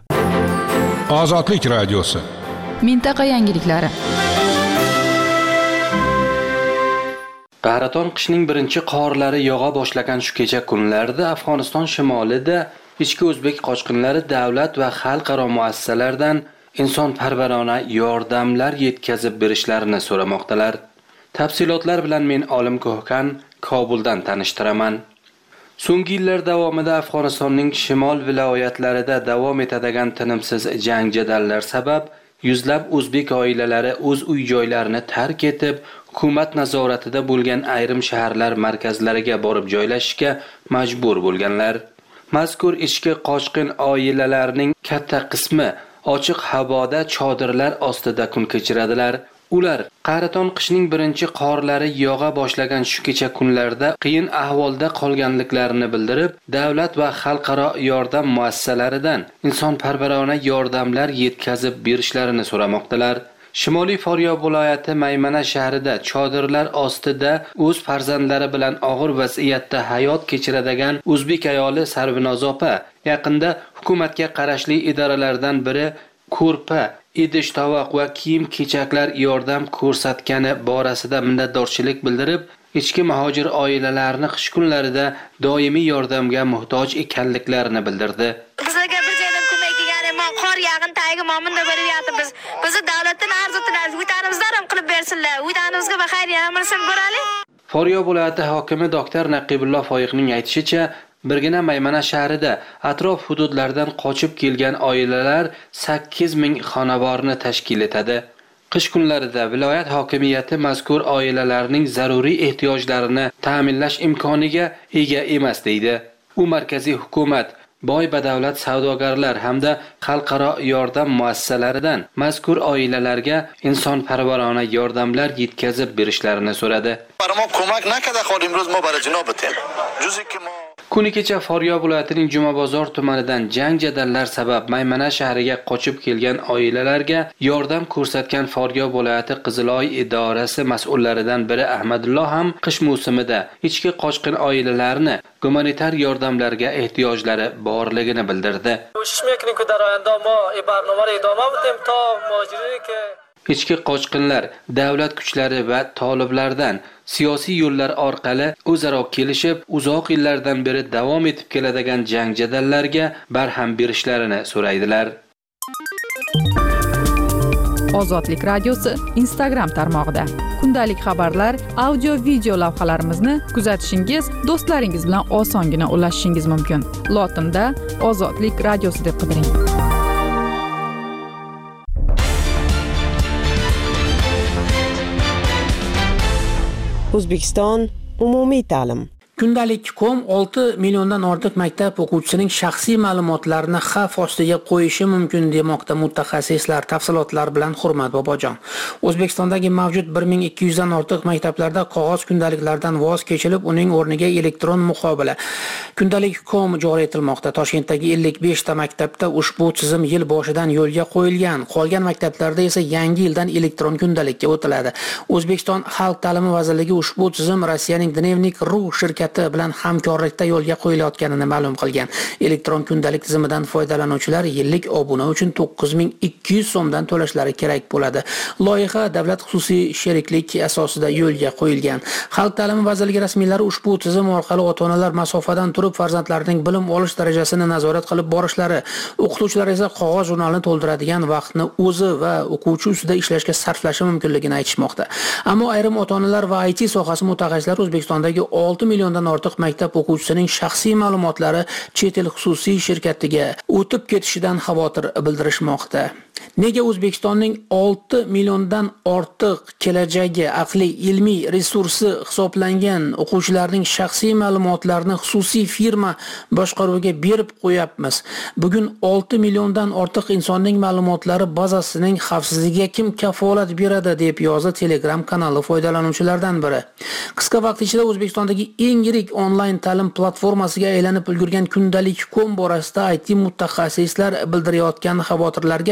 Ozodlik radiosi. Mintaqa yangiliklari. Qahraton qishning birinchi qorlari yog'a boshlagan shu kecha kunlarda Afg'oniston shimolida ichki o'zbek qochqinlari davlat va xalqaro muassasalardan insonparvarona yordamlar yetkazib berishlarini so'ramoqdalar. Tafsilotlar bilan men Olim Ko'hkan Kobuldan tanishtiraman. So'nggi yillar davomida Afg'onistonning shimol viloyatlarida davom etadigan tinimsiz jang jadallar sabab yuzlab o'zbek oilalari o'z uy-joylarini tark etib, hukumat nazoratida bo'lgan ayrim shaharlar markazlariga borib joylashishga majbur bo'lganlar. Mazkur ichki qochqin oilalarning katta qismi ochiq havoda chodirlar ostida kun kechiradilar. Ular Qahraton qishning birinchi qorlari yog'a boshlagan shu kecha kunlarda qiyin ahvolda qolganliklarini bildirib, davlat va xalqaro yordam muassasalaridan insonparvarona yordamlar yetkazib berishlarini so'ramoqdalar. Shimoliy Faryob viloyati Maymana shahrida chodirlar ostida o'z farzandlari bilan og'ir vaziyatda hayot kechiradigan o'zbek ayoli Sarvinoz opa yaqinda hukumatga qarashli idoralardan biri ko'rpa, idish tovoq va kiyim-kechaklar yordam ko'rsatgani borasida minnatdorchilik bildirib, ichki muhojir oilalarni qish kunlarida doimiy yordamga muhtoj ekanliklarini bildirdi. Bizlarga bir joydan ko'mak kelgani, qor yog'in tagiga momunda bo'lib yotibmiz. Bizni davlatdan arz o'tinamiz, uydanimizdan ham qilib bersinlar. Uydanimizga baxayr yaramasini ko'raylik. Faryob viloyati hokimi doktor Naqibulloh Foyiqning aytishicha, Birgina Maymana shahrida atrof hududlardan qochib kelgan oilalar 8000 xonavorni tashkil etadi. Qish kunlarida viloyat hokimiyati mazkur oilalarning zaruriy ehtiyojlarini ta'minlash imkoniga ega emas deydi. U markaziy hukumat, boy badavlat savdogarlar hamda xalqaro yordam muassasalaridan mazkur oilalarga insonparvarona yordamlar yetkazib berishlarini so'radi. Kuni kecha Faryob viloyatining Jumabozor tumanidan jang jadallar sabab Maymana shahriga qochib kelgan oilalarga yordam ko'rsatgan Faryob viloyati Qiziloy idorasi mas'ullaridan biri Ahmadulloh ham qish mavsumida ichki qochqin oilalarni gumanitar yordamlarga ehtiyojlari borligini bildirdi. Ichki qochqinlar davlat kuchlari va toliblardan siyosiy yo'llar orqali o'zaro kelishib, uzoq yillardan beri davom etib keladigan jang jadallarga barham berishlarini so'raydilar. Ozodlik radiosi Instagram tarmog'ida kundalik xabarlar, audio, video lavhalarimizni kuzatishingiz, do'stlaringiz bilan osongina ulashishingiz mumkin. Lotinda Ozodlik radiosi deb qidiring. O'zbekiston umumiy ta'lim. Kundalik.com 6 milliondan ortiq maktab o'quvchisining shaxsiy ma'lumotlarini xavf ostiga qo'yishi mumkin demoqda mutaxassislar. Tafsilotlar bilan Hurmat Bobojon. O'zbekistondagi mavjud 1200 dan ortiq maktablarda qog'oz kundaliklardan voz kechilib, uning o'rniga elektron muqobala Kundalik.com joriy etilmoqda. Toshkentdagi 55 ta maktabda ushbu tizim yil boshidan yo'lga qo'yilgan. Qolgan maktablarda esa yangi yildan elektron kundalikka o'tiladi. O'zbekiston Xalq ta'limi vazirligi ushbu tizim Rossiyaning Dnevnik.ru shirkati bilan hamkorlikda yo'lga qo'yilayotganini ma'lum qilgan. Elektron kundalik tizimidan foydalanuvchilar yillik obuna uchun 9200 so'mdan to'lashlari kerak bo'ladi. Loyiha davlat xususiy sheriklik asosida yo'lga qo'yilgan. Xalq ta'limi vazirligi rasmiylari ushbu tizim orqali ota-onalar masofadan turib farzandlarining bilim olish darajasini nazorat qilib borishlari, o'qituvchilar esa qog'oz jurnalni to'ldiradigan vaqtni o'zi va o'quvchi ustida ishlashga sarflashi mumkinligini aytishmoqda. Ammo ayrim ota-onalar va IT sohasi mutaxassislari O'zbekistondagi 6 milliondan ortiq maktab o'quvchisining shaxsiy ma'lumotlari chet el xususiy shirkatiga o'tib ketishidan xavotir bildirishmoqda. Nega O'zbekistonning 6 milliondan ortiq kelajagi aqliy ilmiy resursi hisoblangan o'quvchilarning shaxsiy ma'lumotlarini xususiy firma boshqaruviga berib qo'yapmiz? Bugun 6 milliondan ortiq insonning ma'lumotlari bazasining xavfsizligiga kim kafolat beradi deb yozdi Telegram kanali foydalanuvchilaridan biri. Qisqa vaqt ichida O'zbekistondagi eng yirik onlayn ta'lim platformasiga aylanib ulgurgan Kundalik.com borasida IT mutaxassislar bildirayotgan xavotirlarga bloger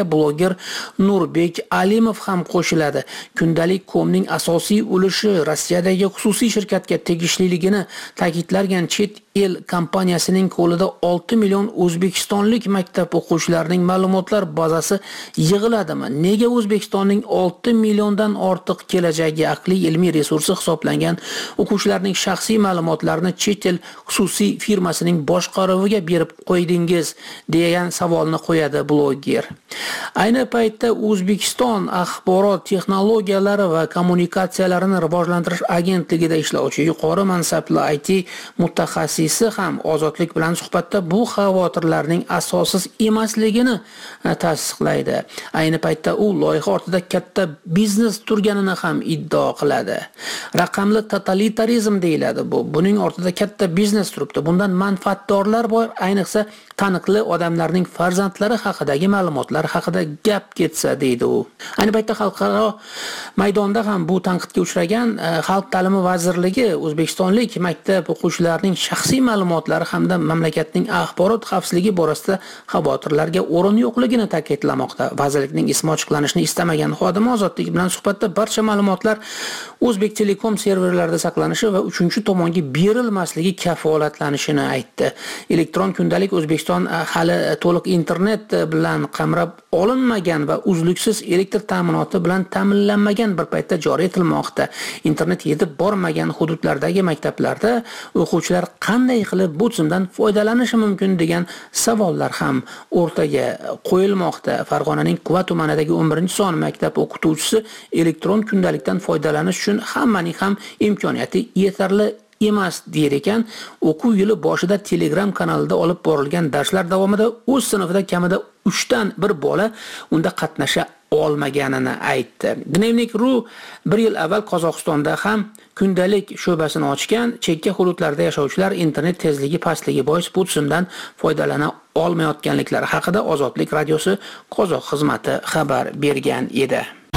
bloger Nurbek Alimov ham qo'shiladi. Kundalik.com'ning asosiy ulushi Rossiyadagi xususiy shirkatga tegishliligini ta'kidlagan chet el kompaniyasining qo'lida 6 million o'zbekistonlik maktab o'quvchilarining ma'lumotlar bazasi yig'iladimi? Nega O'zbekistonning 6 milliondan ortiq kelajagi aqliy ilmiy resursi hisoblangan o'quvchilarning shaxsiy ma'lumotlarini chet el xususiy firmasining boshqaruviga berib qo'ydingiz degan savolni qo'yadi bloger. Ayni paytda O'zbekiston axborot texnologiyalari va kommunikatsiyalarini rivojlantirish agentligida ishlovchi yuqori mansabli IT mutaxassisi ham Ozodlik bilan suhbatda bu xavotirlarning asossiz emasligini tasdiqlaydi. Ayni paytda u loyiha ortida katta biznes turganini ham iddao qiladi. Raqamli totalitarizm deyiladi bu. Buning ortida katta biznes turibdi. Bundan manfaatdorlar bor, ayniqsa taniqli odamlarning farzandlari haqidagi ma'lumotlar haqida gap ketsa deydi u. Ayni paytda xalqaro maydonda ham bu tanqidga uchragan Xalq ta'limi vazirligi O'zbekistonlik maktab o'quvchilarining shaxsiy ma'lumotlari hamda mamlakatning axborot xavfsizligi borasida xavotirlarga o'rin yo'qligini ta'kidlamoqda. Vazirlikning ismi ochiqlanishini istamagan xodimi Ozodlik bilan suhbatda barcha ma'lumotlar O'zbek Telekom serverlarida saqlanishi va uchinchi tomonga berilmasligi kafolatlanishini aytdi. Elektron kundalik O'zbekiston hali to'liq internet bilan qamrab olinmagan va uzluksiz elektr ta'minoti bilan ta'minlanmagan bir paytda joriy etilmoqda. Internet yetib bormagan hududlardagi maktablarda o'quvchilar qanday qilib bu tizimdan foydalanishi mumkin degan savollar ham o'rtaga qo'yilmoqda. Farg'onaning Quva tumanidagi 11-son maktab o'qituvchisi elektron kundalikdan foydalanish uchun hammaning ham imkoniyati yetarli emas der ekan. O'quv yili boshida Telegram kanalida olib borilgan darslar davomida o'z sinfida kamida 3 dan 1 bola unda qatnasha olmaganini aytdi. Dnevnik.ru 1 yil avval Qozog'istonda ham kundalik sho'basini ochgan, chekka hududlarda yashovchilar internet tezligi pastligi bois bu tizimdan foydalana olmayotganliklari haqida Ozodlik radiosi qozoq xizmati xabar bergan edi.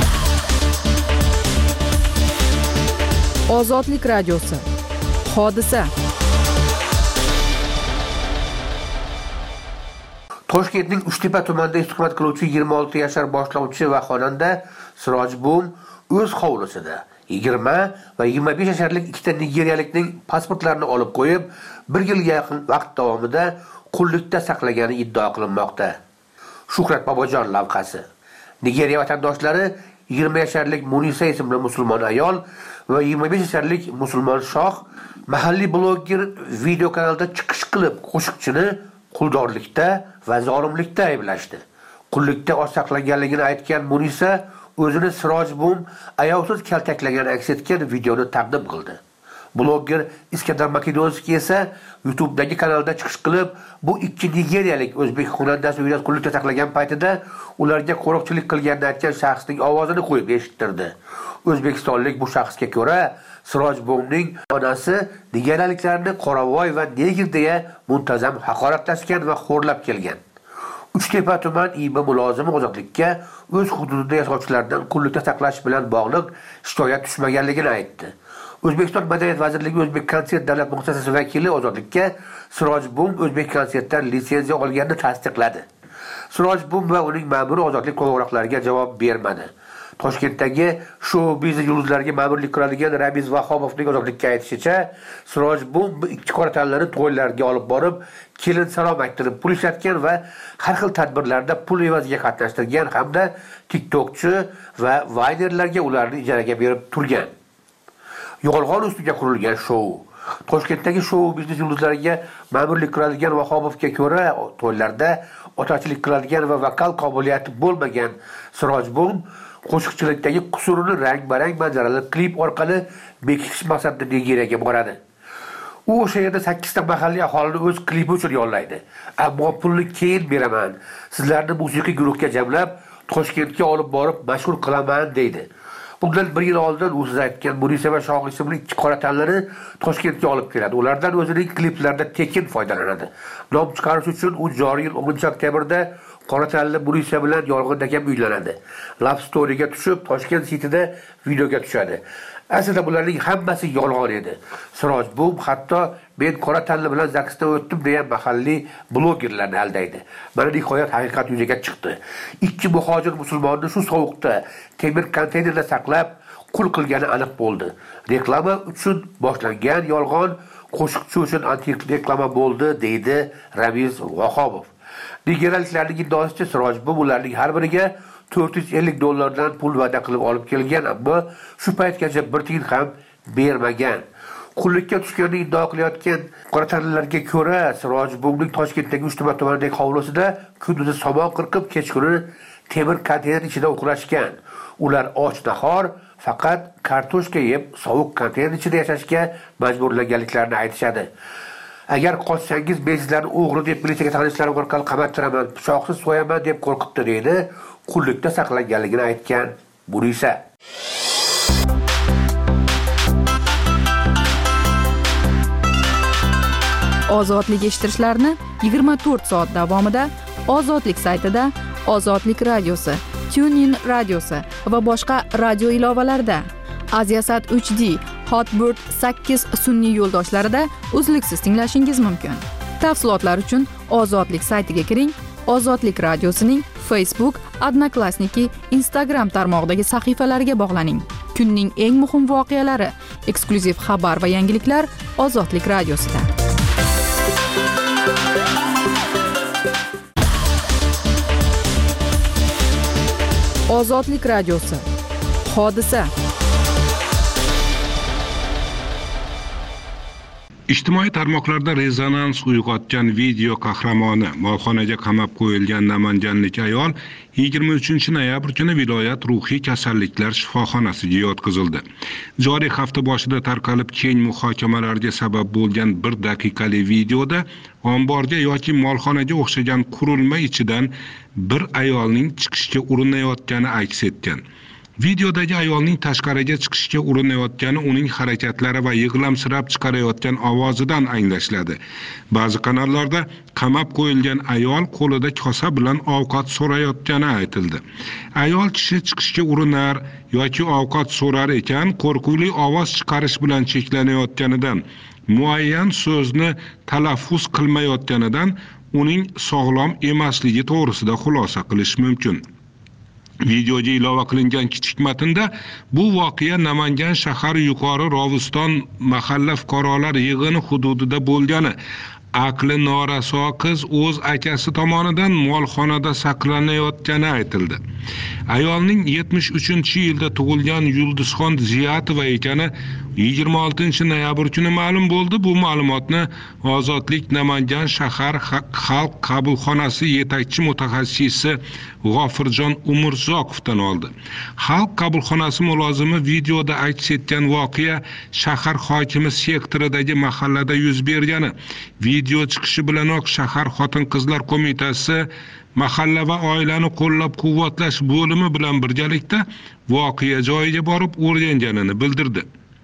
Ozodlik radiosi. Hodisa. Toshkentning Uchtepa tumanida istiqomat qiluvchi 26 yashar boshlovchi va xonanda Sirojbum o'z hovlisida 20 va 25 yasharlik ikkita nigeriyalikning pasportlarini olib qo'yib, 1 yilga yaqin vaqt davomida qullikda saqlagani iddao qilinmoqda. Shuhrat Bobojon lavhasi. Nigeriya vatandoshlari 20 yasharlik Munisa ismli musulmon ayol va 25 yasharlik musulmon shoh mahalliy bloger video kanalda chiqish qilib qo'shiqchini quldorlikda va zolimlikda ayblashdi. Qullikda saqlaganligini aytgan Munisa o'zini Sirojbum ayovsiz kaltaklagan aks etgan videoni taqdim qildi. Bloger Iskandar Makedonskiy esa YouTube'dagi kanalda chiqish qilib, bu ikki nigeriyalik o'zbek xonandasi uyda qullikda saqlagan paytida ularga qo'riqchilik qilganini aytgan shaxsning ovozini qo'yib eshittirdi. O'zbekistonlik bu shaxsga ko'ra Sirojbumning onasi nigeriyaliklarni qoravoy va negr deya muntazam haqoratlashgan va xo'rlab kelgan. Uchtepa tuman IB mulozimi Ozodlikka o'z hududida yashovchilardan qullikda saqlash bilan bog'liq shikoyat tushmaganligini aytdi. O'zbekiston Madaniyat vazirligi O'zbek konsert davlat muassasasi vakili Ozodlikka Sirojbum O'zbek konsertdan litsenziya olganini tasdiqladi. Sirojbum va uning ma'muri Ozodlik qo'ng'iroqlariga javob bermadi. Toshkentdagi shou-biznes yulduzlariga ma'murlik qiladigan Ramiz Vahobovning Ozodlikka aytishicha, Sirojbum bu ikki qora tanlarni to'ylarga olib borib, kelin salom ayttirib pul ishlatgan va har xil tadbirlarda pul evaziga qatnashtirgan hamda TikTokchi va Vinerlarga ularni ijaraga berib turgan. Yolg'on ustiga qurilgan shou. Toshkentdagi shou-biznes yulduzlariga ma'murlik qiladigan Vahobovga ko'ra, to'ylarda otachilik qiladigan va vokal qobiliyati bo'lmagan Sirojbum qo'shiqchilikdagi qusurini rang-barang manzarali klip orqali bekitish maqsadida Nigeriyaga boradi. U o'sha yerda 8 ta mahalliy aholini o'z klipi uchun yollaydi. Ammo pulni keyin beraman, sizlarni musiqiy guruhga jamlab Toshkentga olib borib mashhur qilaman deydi. Bundan 1 yil oldin u siz aytgan Munisa va Shoh ismli ikki qora tanlarni Toshkentga olib keladi. Ulardan o'zining kliplarida tekin foydalanadi. Nom chiqarish uchun u joriy yil 10 oktyabrda qora tanli Munisa bilan yolg'on akam uylanadi. Love Story'ga tushib, Toshkent City'da videoga tushadi. Aslida bularning hammasi yolg'on edi. Siroj Bum hatto men qora tanli bilan zaksdan o'tdim degan mahalliy blogerlarni aldaydi. Mana nihoyat haqiqat yuzaga chiqdi. Ikki muhojir musulmonni shu sovuqda temir konteynerda saqlab qul qilgani aniq bo'ldi. Reklama uchun boshlangan yolg'on qo'shiqchi uchun anti-reklama bo'ldi, deydi Ramiz Vahobov. Nigeriyaliklarning iddaosicha Siroj Bum ularning har biriga $450 pul va'da qilib olib kelgan, ammo shu paytgacha bir tiyin ham bermagan. Qullikka tushganini iddao qilayotgan qora tanlilarga ko'ra, Siroj Bumning Toshkentdagi Uchtepa tumanidagi hovlisida kunduzi somon qirqib, kechqurun temir konteyner ichida uxlashgan. Ular och-nahor faqat kartoshka yeb, sovuq konteyner ichida yashashga majburlanganliklarini aytishadi. Agar qochsangiz men sizlarni o'g'ri deb militsiyaga tanishlarim orqali qamatiraman, pichoqsiz so'yaman deb qo'rqitdi deydi. Qullikda saqlanganligini aytgan Munisa. Ozodlik eshittirishlarni 24 soat davomida Ozodlik saytida, Ozodlik radiosi, TuneIn radiosi va boshqa radio ilovalarida, Aziasat 3D, Hotbird 8 sun'iy yo'ldoshlarida uzluksiz tinglashingiz mumkin. Tafsilotlar uchun Ozodlik saytiga kiring. Ozodlik radiosining Facebook, Odnoklassniki, Instagram tarmog'idagi sahifalariga bog'laning. Kunning eng muhim voqealari, eksklyuziv xabar va yangiliklar Ozodlik radiosida. Ozodlik radiosi. Hodisa. Ijtimoiy tarmoqlarda rezonans uyg'otgan video qahramoni, molxonaga qamab qo'yilgan namanganlik ayol 23-noyabr kuni viloyat ruhiy kasalliklar shifoxonasiga yotqizildi. Joriy hafta boshida tarqalib keng muhokamalarga sabab bo'lgan 1 daqiqali videoda omborga yoki molxonaga o'xshagan qurilma ichidan bir ayolning chiqishga urinayotgani aks etgan. Videodagi ayolning tashqariga chiqishga urinayotgani uning harakatlari va yig'lamsirab chiqarayotgan ovozidan anglashiladi. Ba'zi kanallarda qamab qo'yilgan ayol qo'lida kosa bilan ovqat so'rayotgani aytildi. Ayol kishi chiqishga urinar yoki ovqat so'rar ekan, qo'rquvli ovoz chiqarish bilan cheklanayotganidan, muayyan so'zni talaffuz qilmayotganidan uning sog'lom emasligi to'g'risida xulosa qilish mumkin. Videoga ilova qilingan kichik matnda bu voqea Namangan shahar Yuqori Rovuston mahalla fuqarolar yig'ini hududida bo'lgani, aqli noraso qiz o'z akasi tomonidan molxonada saqlanayotgani aytildi. Ayolning 73-yilda tug'ilgan Yulduzxon Ziyatova ekani 26-noyabr kuni ma'lum bo'ldi. Bu ma'lumotni Ozodlik Namangan shahar xalq qabulxonasi yetakchi mutaxassisi G'ofirjon Umurzoqovdan oldi. Xalq qabulxonasi mulozimi videoda aks etgan voqea shahar hokimi sektoridagi mahallada yuz bergani, video chiqishi bilanoq shahar xotin-qizlar qo'mitasi mahalla va oilani qo'llab-quvvatlash bo'limi bilan birgalikda voqea joyiga borib o'rganganini bildirdi.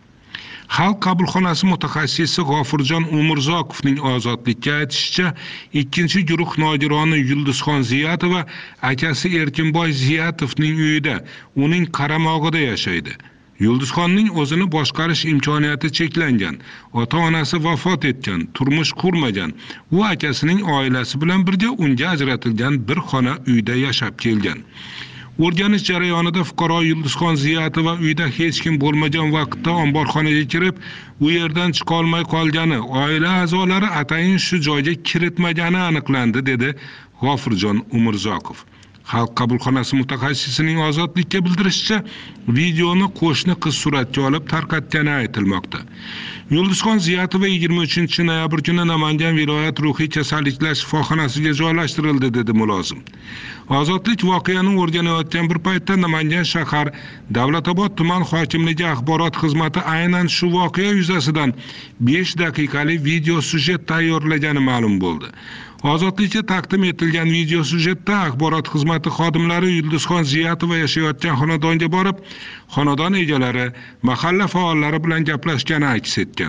Xalq qabulxonasi mutaxassisi G'ofirjon Umurzoqovning Ozodlikka aytishicha, ikkinchi guruh nogironi Yulduzxon Ziyatova akasi Erkinboy Ziyatovning uyida, uning qaramog'ida yashaydi. Yulduzxonning o'zini boshqarish imkoniyati cheklangan, ota-onasi vafot etgan, turmush qurmagan. U akasining oilasi bilan birga unga ajratilgan bir xona uyda yashab kelgan. O'rganish jarayonida fuqaro Yulduzxon Ziyatova uyda hech kim bo'lmagan vaqtda omborxonaga kirib, u yerdan chiqa olmay qolgani, oila a'zolari atayin shu joyga kiritmagani aniqlandi, dedi G'ofirjon Umurzoqov. Xalq qabulxonasi mutaxassisining Ozodlikka bildirishicha, videoni qo'shni qiz suratga olib tarqatgani aytilmoqda. Yulduzxon Ziyatova 23-noyabr kuni Namangan viloyat ruhiy kasalliklar shifoxonasiga joylashtirildi, dedi mulozim. Ozodlik voqeani o'rganayotgan bir paytda Namangan shahar Davlatobod tuman hokimligi axborot xizmati aynan shu voqea yuzasidan 5 daqiqali video sujet tayyorlagani ma'lum bo'ldi. Ozodlikka taqdim etilgan video sujetda axborot xizmati xodimlari Yulduzxon Ziyatova yashayotgan xonadonga borib, xonadon egalari, mahalla faollari bilan gaplashgani aks etgan.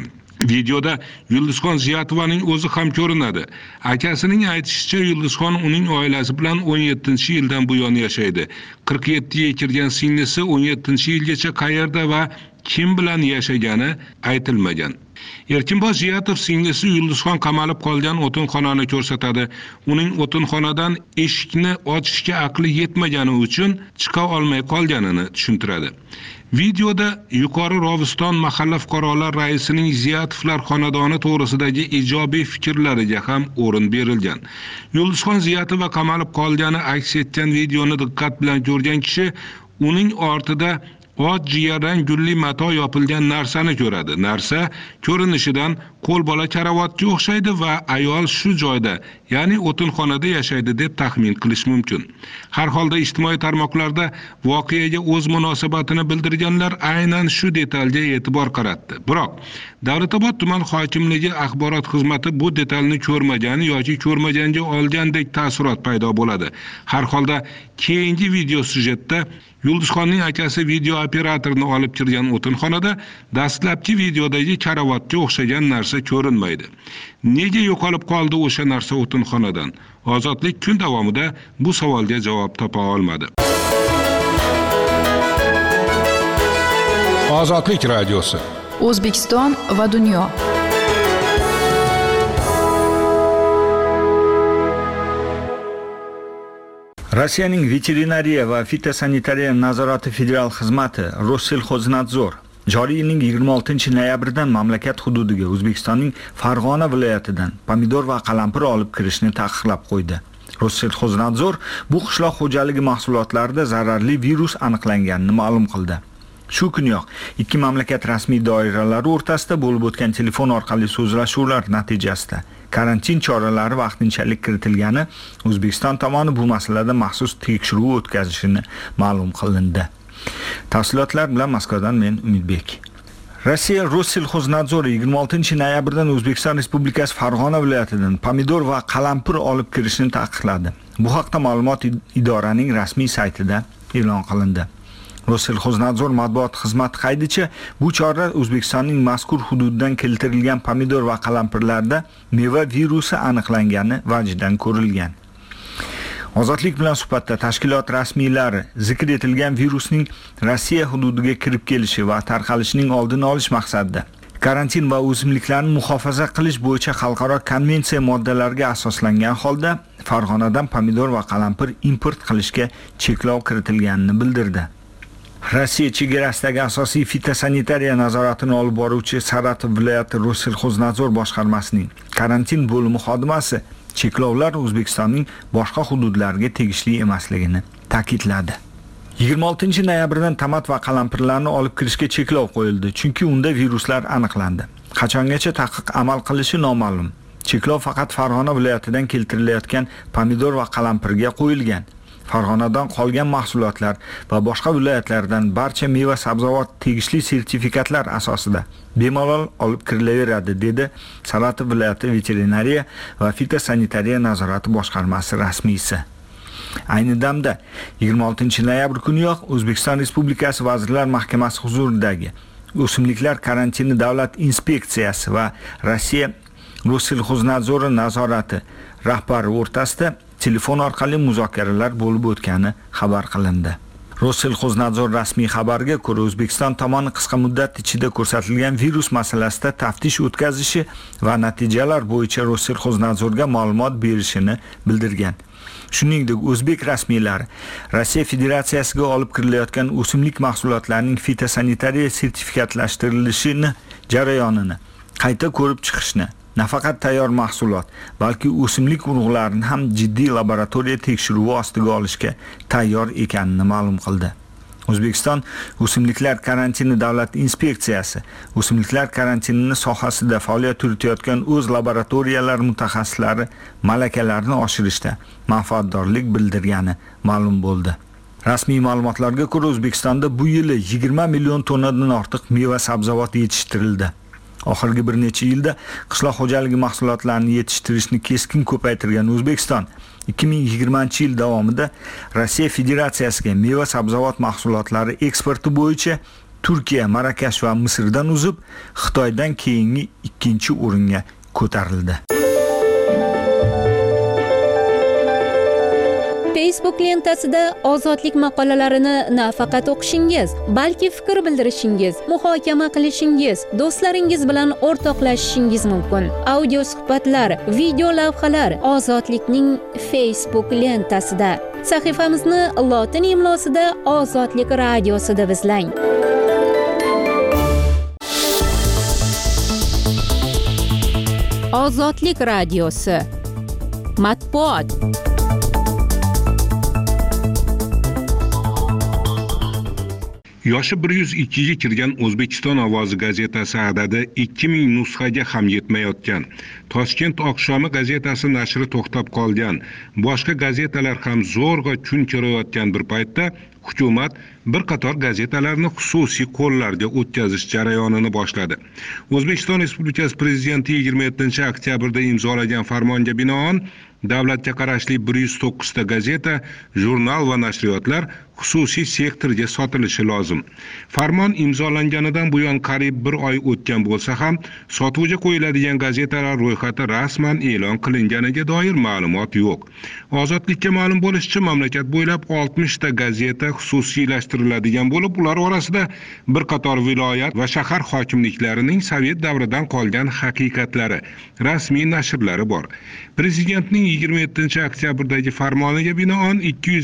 Videoda Yulduzxon Ziyatovaning o'zi ham ko'rinadi. Akasining aytishicha, Yulduzxon uning oilasi bilan 17-yildan buyon yashaydi. 47 ga kirgan singlisi 17-yilgacha qayerda va kim bilan yashagani aytilmagan. Erkinboy Ziyatov singlisi Yulduzxon qamalib qolgan o'tinxonani ko'rsatadi. Uning o'tinxonadan eshikni ochishga aqli yetmagani uchun chiqa olmay qolganini tushuntiradi. Videoda yuqori Roviston mahalla fuqarolar raisining Ziyatovlar xonadoni to'g'risidagi ijobiy fikrlariga ham o'rin berilgan. Yulduzxon Ziyatova qamalib qolgani aks etgan videoni diqqat bilan ko'rgan kishi uning ortida och jigardan gulli mato yopilgan narsani ko'radi. Narsa ko'rinishidan qo'lbola karavotga o'xshaydi va ayol shu joyda, ya'ni o'tinxonada yashaydi deb taxmin qilish mumkin. Har holda ijtimoiy tarmoqlarda voqeaga o'z munosabatini bildirganlar aynan shu detalga e'tibor qaratdi. Biroq Davlatobod tuman hokimligi axborot xizmati bu detalni ko'rmagan yoki ko'rmaganga olgandek taassurot paydo bo'ladi. Har holda keyingi video syujetda Yulduzxonning akasi video operatorni olib kirgan o'tinxonada dastlabki videodagi karavotga o'xshagan narsa ko'rinmaydi. Nega yo'qolib qoldi o'sha narsa o'tinxonadan? Ozodlik kun davomida bu savolga javob topa olmadi. Ozodlik radiosi. O'zbekiston va dunyo. Rossiyaning veterinariya va fitosanitariya nazorati federal xizmati Rossellxoznadzor joriy yilning 26-noyabridan mamlakat hududiga O'zbekistonning Farg'ona viloyatidan pomidor va qalampir olib kirishni taqiqlab qo'ydi. Rossellxoznadzor bu qishloq xo'jaligi mahsulotlarida zararli virus aniqlanganini ma'lum qildi. Shu kuniyoq ikki mamlakat rasmiy doiralari o'rtasida bo'lib o'tgan telefon orqali so'zlashuvlar natijasida karantin choralari vaqtinchalik kiritilgani, O'zbekiston tomoni bu masalada maxsus tekshiruv o'tkazishini ma'lum qilindi. Tafsilotlar bilan Moskvadan men Umidbek. Rossiya Rossellxoznadzor 26-noyabrdan O'zbekiston Respublikasi Farg'ona viloyatidan pomidor va qalampir olib kirishni taqiqladi. Bu haqda ma'lumot idoraning rasmiy saytida e'lon qilindi. Rossellxoznadzor matbuot xizmati qaydicha, bu chora O'zbekistonning mazkur hududidan keltirilgan pomidor va qalampirlarda meva virusi aniqlangani vajidan ko'rilgan. Ozodlik bilan suhbatda tashkilot rasmiylari zikr etilgan virusning Rossiya hududiga kirib kelishi va tarqalishining oldini olish maqsadida karantin va o'simliklarni muhofaza qilish bo'yicha xalqaro konvensiya moddalariga asoslangan holda Farg'onadan pomidor va qalampir import qilishga cheklov kiritilganini bildirdi. Rossiya chegarasidagi asosiy fitosanitariya nazoratini olib boruvchi Saratov viloyati Rossellxoznadzor boshqarmasining karantin bo'limi xodimasi cheklovlar O'zbekistonning boshqa hududlariga tegishli emasligini ta'kidladi. 26-noyabrdan tomat va qalampirlarni olib kirishga cheklov qo'yildi, chunki unda viruslar aniqlandi. Qachongacha taqiq amal qilishi noma'lum. Cheklov faqat Farg'ona viloyatidan keltirilayotgan pomidor va qalampirga qo'yilgan. Farg'onadan qolgan mahsulotlar va boshqa viloyatlardan barcha meva sabzavot tegishli sertifikatlar asosida bemalol olib kirilaveradi, dedi Saratov viloyati veterinariya va fitosanitariya nazorati boshqarmasi rasmiysi. Ayni damda 26-noyabr kuniyoq O'zbekiston Respublikasi Vazirlar Mahkamasi huzuridagi O'simliklar karantini davlat inspeksiyasi va Rossiya Rossellxoznadzor nazorati rahbari o'rtasida telefon orqali muzokaralar bo'lib o'tgani xabar qilindi. Rossellxoznadzor rasmiy xabarga ko'ra, O'zbekiston tomoni qisqa muddat ichida ko'rsatilgan virus masalasida taftish o'tkazishi va natijalar bo'yicha Rossellxoznadzorga ma'lumot berishini bildirgan. Shuningdek, o'zbek rasmiylari Rossiya Federatsiyasiga olib kirilayotgan o'simlik mahsulotlarining fitosanitariya sertifikatlashtirilishini jarayonini qayta ko'rib chiqishni, nafaqat tayyor mahsulot, balki o'simlik urug'larini ham jiddiy laboratoriya tekshiruvi ostiga olishga tayyor ekanini ma'lum qildi. O'zbekiston O'simliklar karantini davlat inspeksiyasi o'simliklar karantinini sohasida faoliyat yuritayotgan o'z laboratoriyalar mutaxassislari malakalarini oshirishda manfaatdorlik bildirgani ma'lum bo'ldi. Rasmiy ma'lumotlarga ko'ra, O'zbekistonda bu yili 20 million tonnadan ortiq meva sabzavot yetishtirildi. Oxirgi bir necha yilda qishloq xo'jaligi mahsulotlarini yetishtirishni keskin ko'paytirgan O'zbekiston 2020 yil davomida Rossiya Federatsiyasiga meva sabzavot mahsulotlari eksporti bo'yicha Turkiya, Marakash va Misrdan uzib, Xitoydan keyingi 2-o'ringa ko'tarildi. Facebook lentasida ozodlik maqolalarini nafaqat o'qishingiz, balki fikr bildirishingiz, muhokama qilishingiz, do'stlaringiz bilan o'rtoqlashishingiz mumkin. Audio suhbatlar, video lavhalar ozodlikning Facebook lentasida. Sahifamizni lotin imlosida Ozodlik radiosi deb izlang. Ozodlik radiosi. Matbuot. Yoshi 102 ga kirgan O'zbekiston ovozi gazetasi adadi 2000 nusxaga ham yetmayotgan. Toshkent oqshomi gazetasi nashri to'xtab qolgan. Boshqa gazetalar ham zo'rg'a kun ko'rayotgan bir paytda hukumat bir qator gazetalarni xususiy qo'llarga o'tkazish jarayonini boshladi. O'zbekiston Respublikasi Prezidenti 27-oktyabrda imzolagan farmonga binoan davlatga qarashli 109 ta gazeta, jurnal va nashriyotlar xususiy sektorga sotilishi lozim. Farmon imzolanganidan buyon qariyb 1 oy o'tgan bo'lsa ham, sotuvga qo'yiladigan gazetalar ro'yxati rasman e'lon qilinganiga doir ma'lumot yo'q. Ozodlikka ma'lum bo'lishicha, mamlakat bo'ylab 60 ta gazeta xususiylashtiriladigan bo'lib, ular orasida bir qator viloyat va shahar hokimliklarining Sovet davridan qolgan haqiqatlari, rasmiy nashrlari bor. Prezidentning 27-oktyabrdagi farmoniga binoan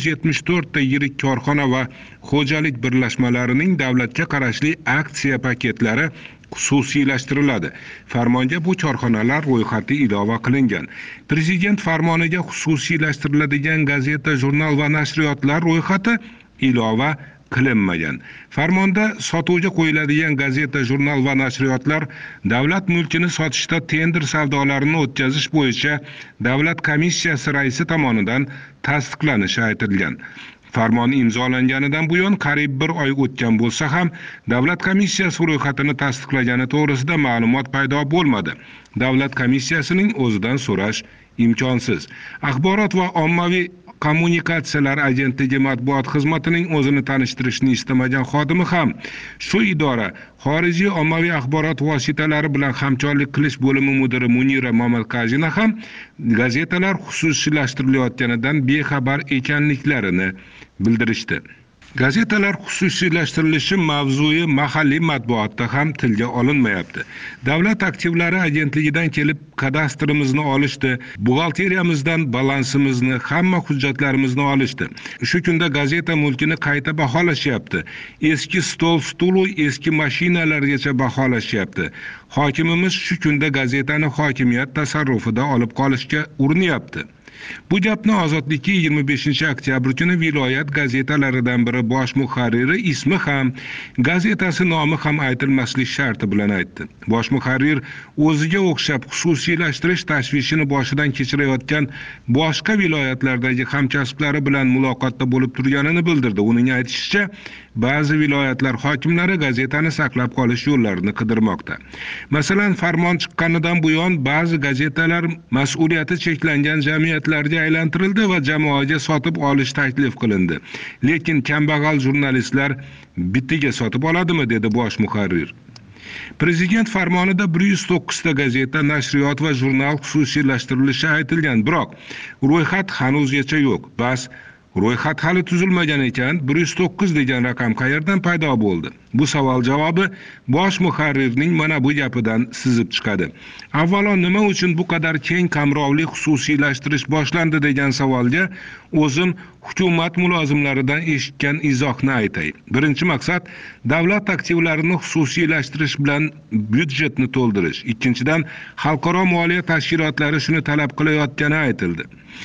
274 ta yirik korxona va xo'jalik birlashmalarining davlatga qarashli aksiya paketlari xususiylashtiriladi. Farmonga bu korxonalar ro'yxati ilova qilingan. Prezident farmoniga xususiylashtiriladigan gazeta, jurnal va nashriyotlar ro'yxati ilova qilinmagan. Farmonda sotuvga qo'yiladigan gazeta, jurnal va nashriyotlar davlat mulkini sotishda tender savdolarini o'tkazish bo'yicha davlat komissiyasi raisi tomonidan tasdiqlanishi aytilgan. Farmon imzolanganidan buyon qariyb 1 oy o'tgan bo'lsa ham, davlat komissiyasi ro'yxatini tasdiqlagani to'g'risida ma'lumot paydo bo'lmadi. Davlat komissiyasining o'zidan so'rash imkonsiz. Axborot va ommaviy kommunikatsiyalar agentligi matbuot xizmatining o'zini tanishtirishni istamagan xodimi ham shu idora xorijiy ommaviy axborot vositalari bilan hamkorlik qilish bo'limi mudiri Munira Mamadqazina ham gazetalar xususiylashtirilayotganidan bexabar ekanliklarini bildirishdi. Gazetalar xususiylashtirilishi mavzui mahalliy matbuotda ham tilga olinmayapti. Davlat aktivlari agentligidan kelib kadastrimizni olishdi, buxgalteriyamizdan balansimizni, hamma hujjatlarimizni olishdi. Shu kunda gazeta mulkini qayta baholashyapti. Eski stol-stulu, eski mashinalargacha baholashyapti. Hokimimiz shu kunda gazetani hokimiyat tasarrufida olib qolishga urinyapti. Bu gapni Ozodlikka 25-oktyabr kuni viloyat gazetalaridan biri bosh muharriri ismi ham, gazetasi nomi ham aytilmaslik sharti bilan aytdi. Bosh muharrir o'ziga o'xshab xususiylashtirish tashvishini boshidan kechirayotgan boshqa viloyatlardagi hamkasblari bilan muloqotda bo'lib turganini bildirdi. Uning aytishicha, ba'zi viloyatlar hokimlari gazetani saqlab qolish yo'llarini qidirmoqda. Masalan, farmon chiqqanidan buyon ba'zi gazetalar mas'uliyati cheklangan jamiyatlarga aylantirildi va jamoaga sotib olish taklif qilindi. Lekin kambag'al jurnalistlar bitiga sotib oladimi, dedi bosh muharrir. Prezident farmonida 109 ta gazeta, nashriyot va jurnal xususiylashtirilishi aytilgan, biroq ro'yxat hanuzgacha yo'q. Bas ro'yxat hali tuzilmagan ekan, 109 degan raqam qayerdan paydo bo'ldi? Bu savol javobi bosh muharrirning mana bu gapidan sizib chiqadi. Avvalo, nima uchun bu qadar keng qamrovli xususiylashtirish boshlandi degan savolga o'zim hukumat mulozimlaridan eshitgan izohni aytay. Birinchi maqsad davlat aktivlarini xususiylashtirish bilan byudjetni to'ldirish. Ikkinchidan, xalqaro moliya tashkilotlari shuni talab qilayotgani aytildi.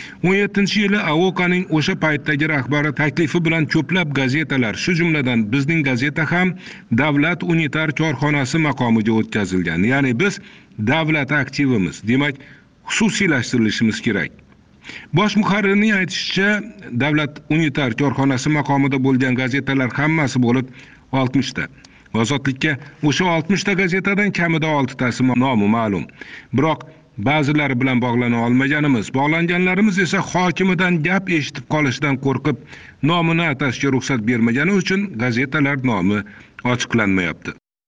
17-yili AOKAning o'sha paytdagi rahbari taklifi bilan ko'plab gazetalar, shu jumladan bizning gazeta ham davlat unitar korxonasi maqomiga o'tkazilgan. Ya'ni biz davlat aktivimiz, demak xususiylashtirilishimiz kerak. Bosh muharrirning aytishicha, davlat unitar korxonasi maqomida bo'lgan gazetalar hammasi bo'lib 60 ta. Ozodlikka o'sha 60 ta gazetadan kamida 6 tasi nomi ma'lum. Biroq ba'zilari bilan bog'lana olmaganimiz, bog'langanlarimiz esa hokimidan gap eshitib qolishdan qo'rqib nomini atashga ruxsat bermagani uchun gazetalar nomi ochiqlanmayapti.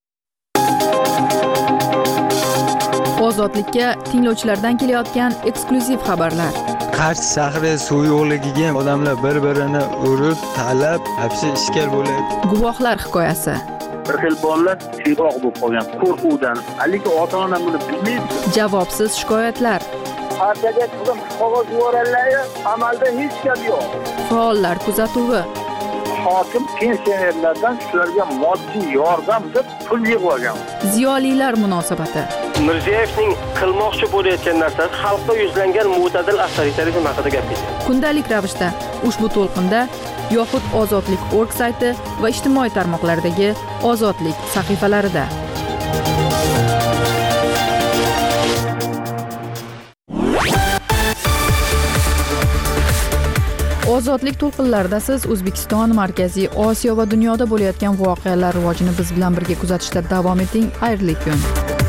Ozodlikka tinglovchilardan kelayotgan eksklyuziv xabarlar. Qarshi shahri suv yo'qligiga odamlar bir-birini urib, talab, hapsi ishkal bo'layapti. Guvohlar hikoyasi. Bir xil bolalar tiyroq bo'lib qolgan qo'rquvdan, lekin ota-ona buni bilmaydi. Javobsiz shikoyatlar. Partiyaga qizim qog'oz yuborganlar, amalda hech gap yo'q. Faollar kuzatuvi. Hokim pensionerlardan shularga moddiy yordam deb pul yig'ib olgan. Ziyolilar munosabati. Mirziyevning qilmoqchi bo'layotgan narsasi xalqqa yuzlangan mo'tadil avtoritarizm haqida gapirdi. Kundalik ravishda ushbu to'lqinda yoxud Ozodlik.org sayti va ijtimoiy tarmoqlardagi Ozodlik sahifalarida. Ozodlik to'lqinlarida siz O'zbekiston, Markaziy Osiyo va dunyoda bo'layotgan voqealar rivojini biz bilan birga kuzatishda davom eting. Xayrli kun.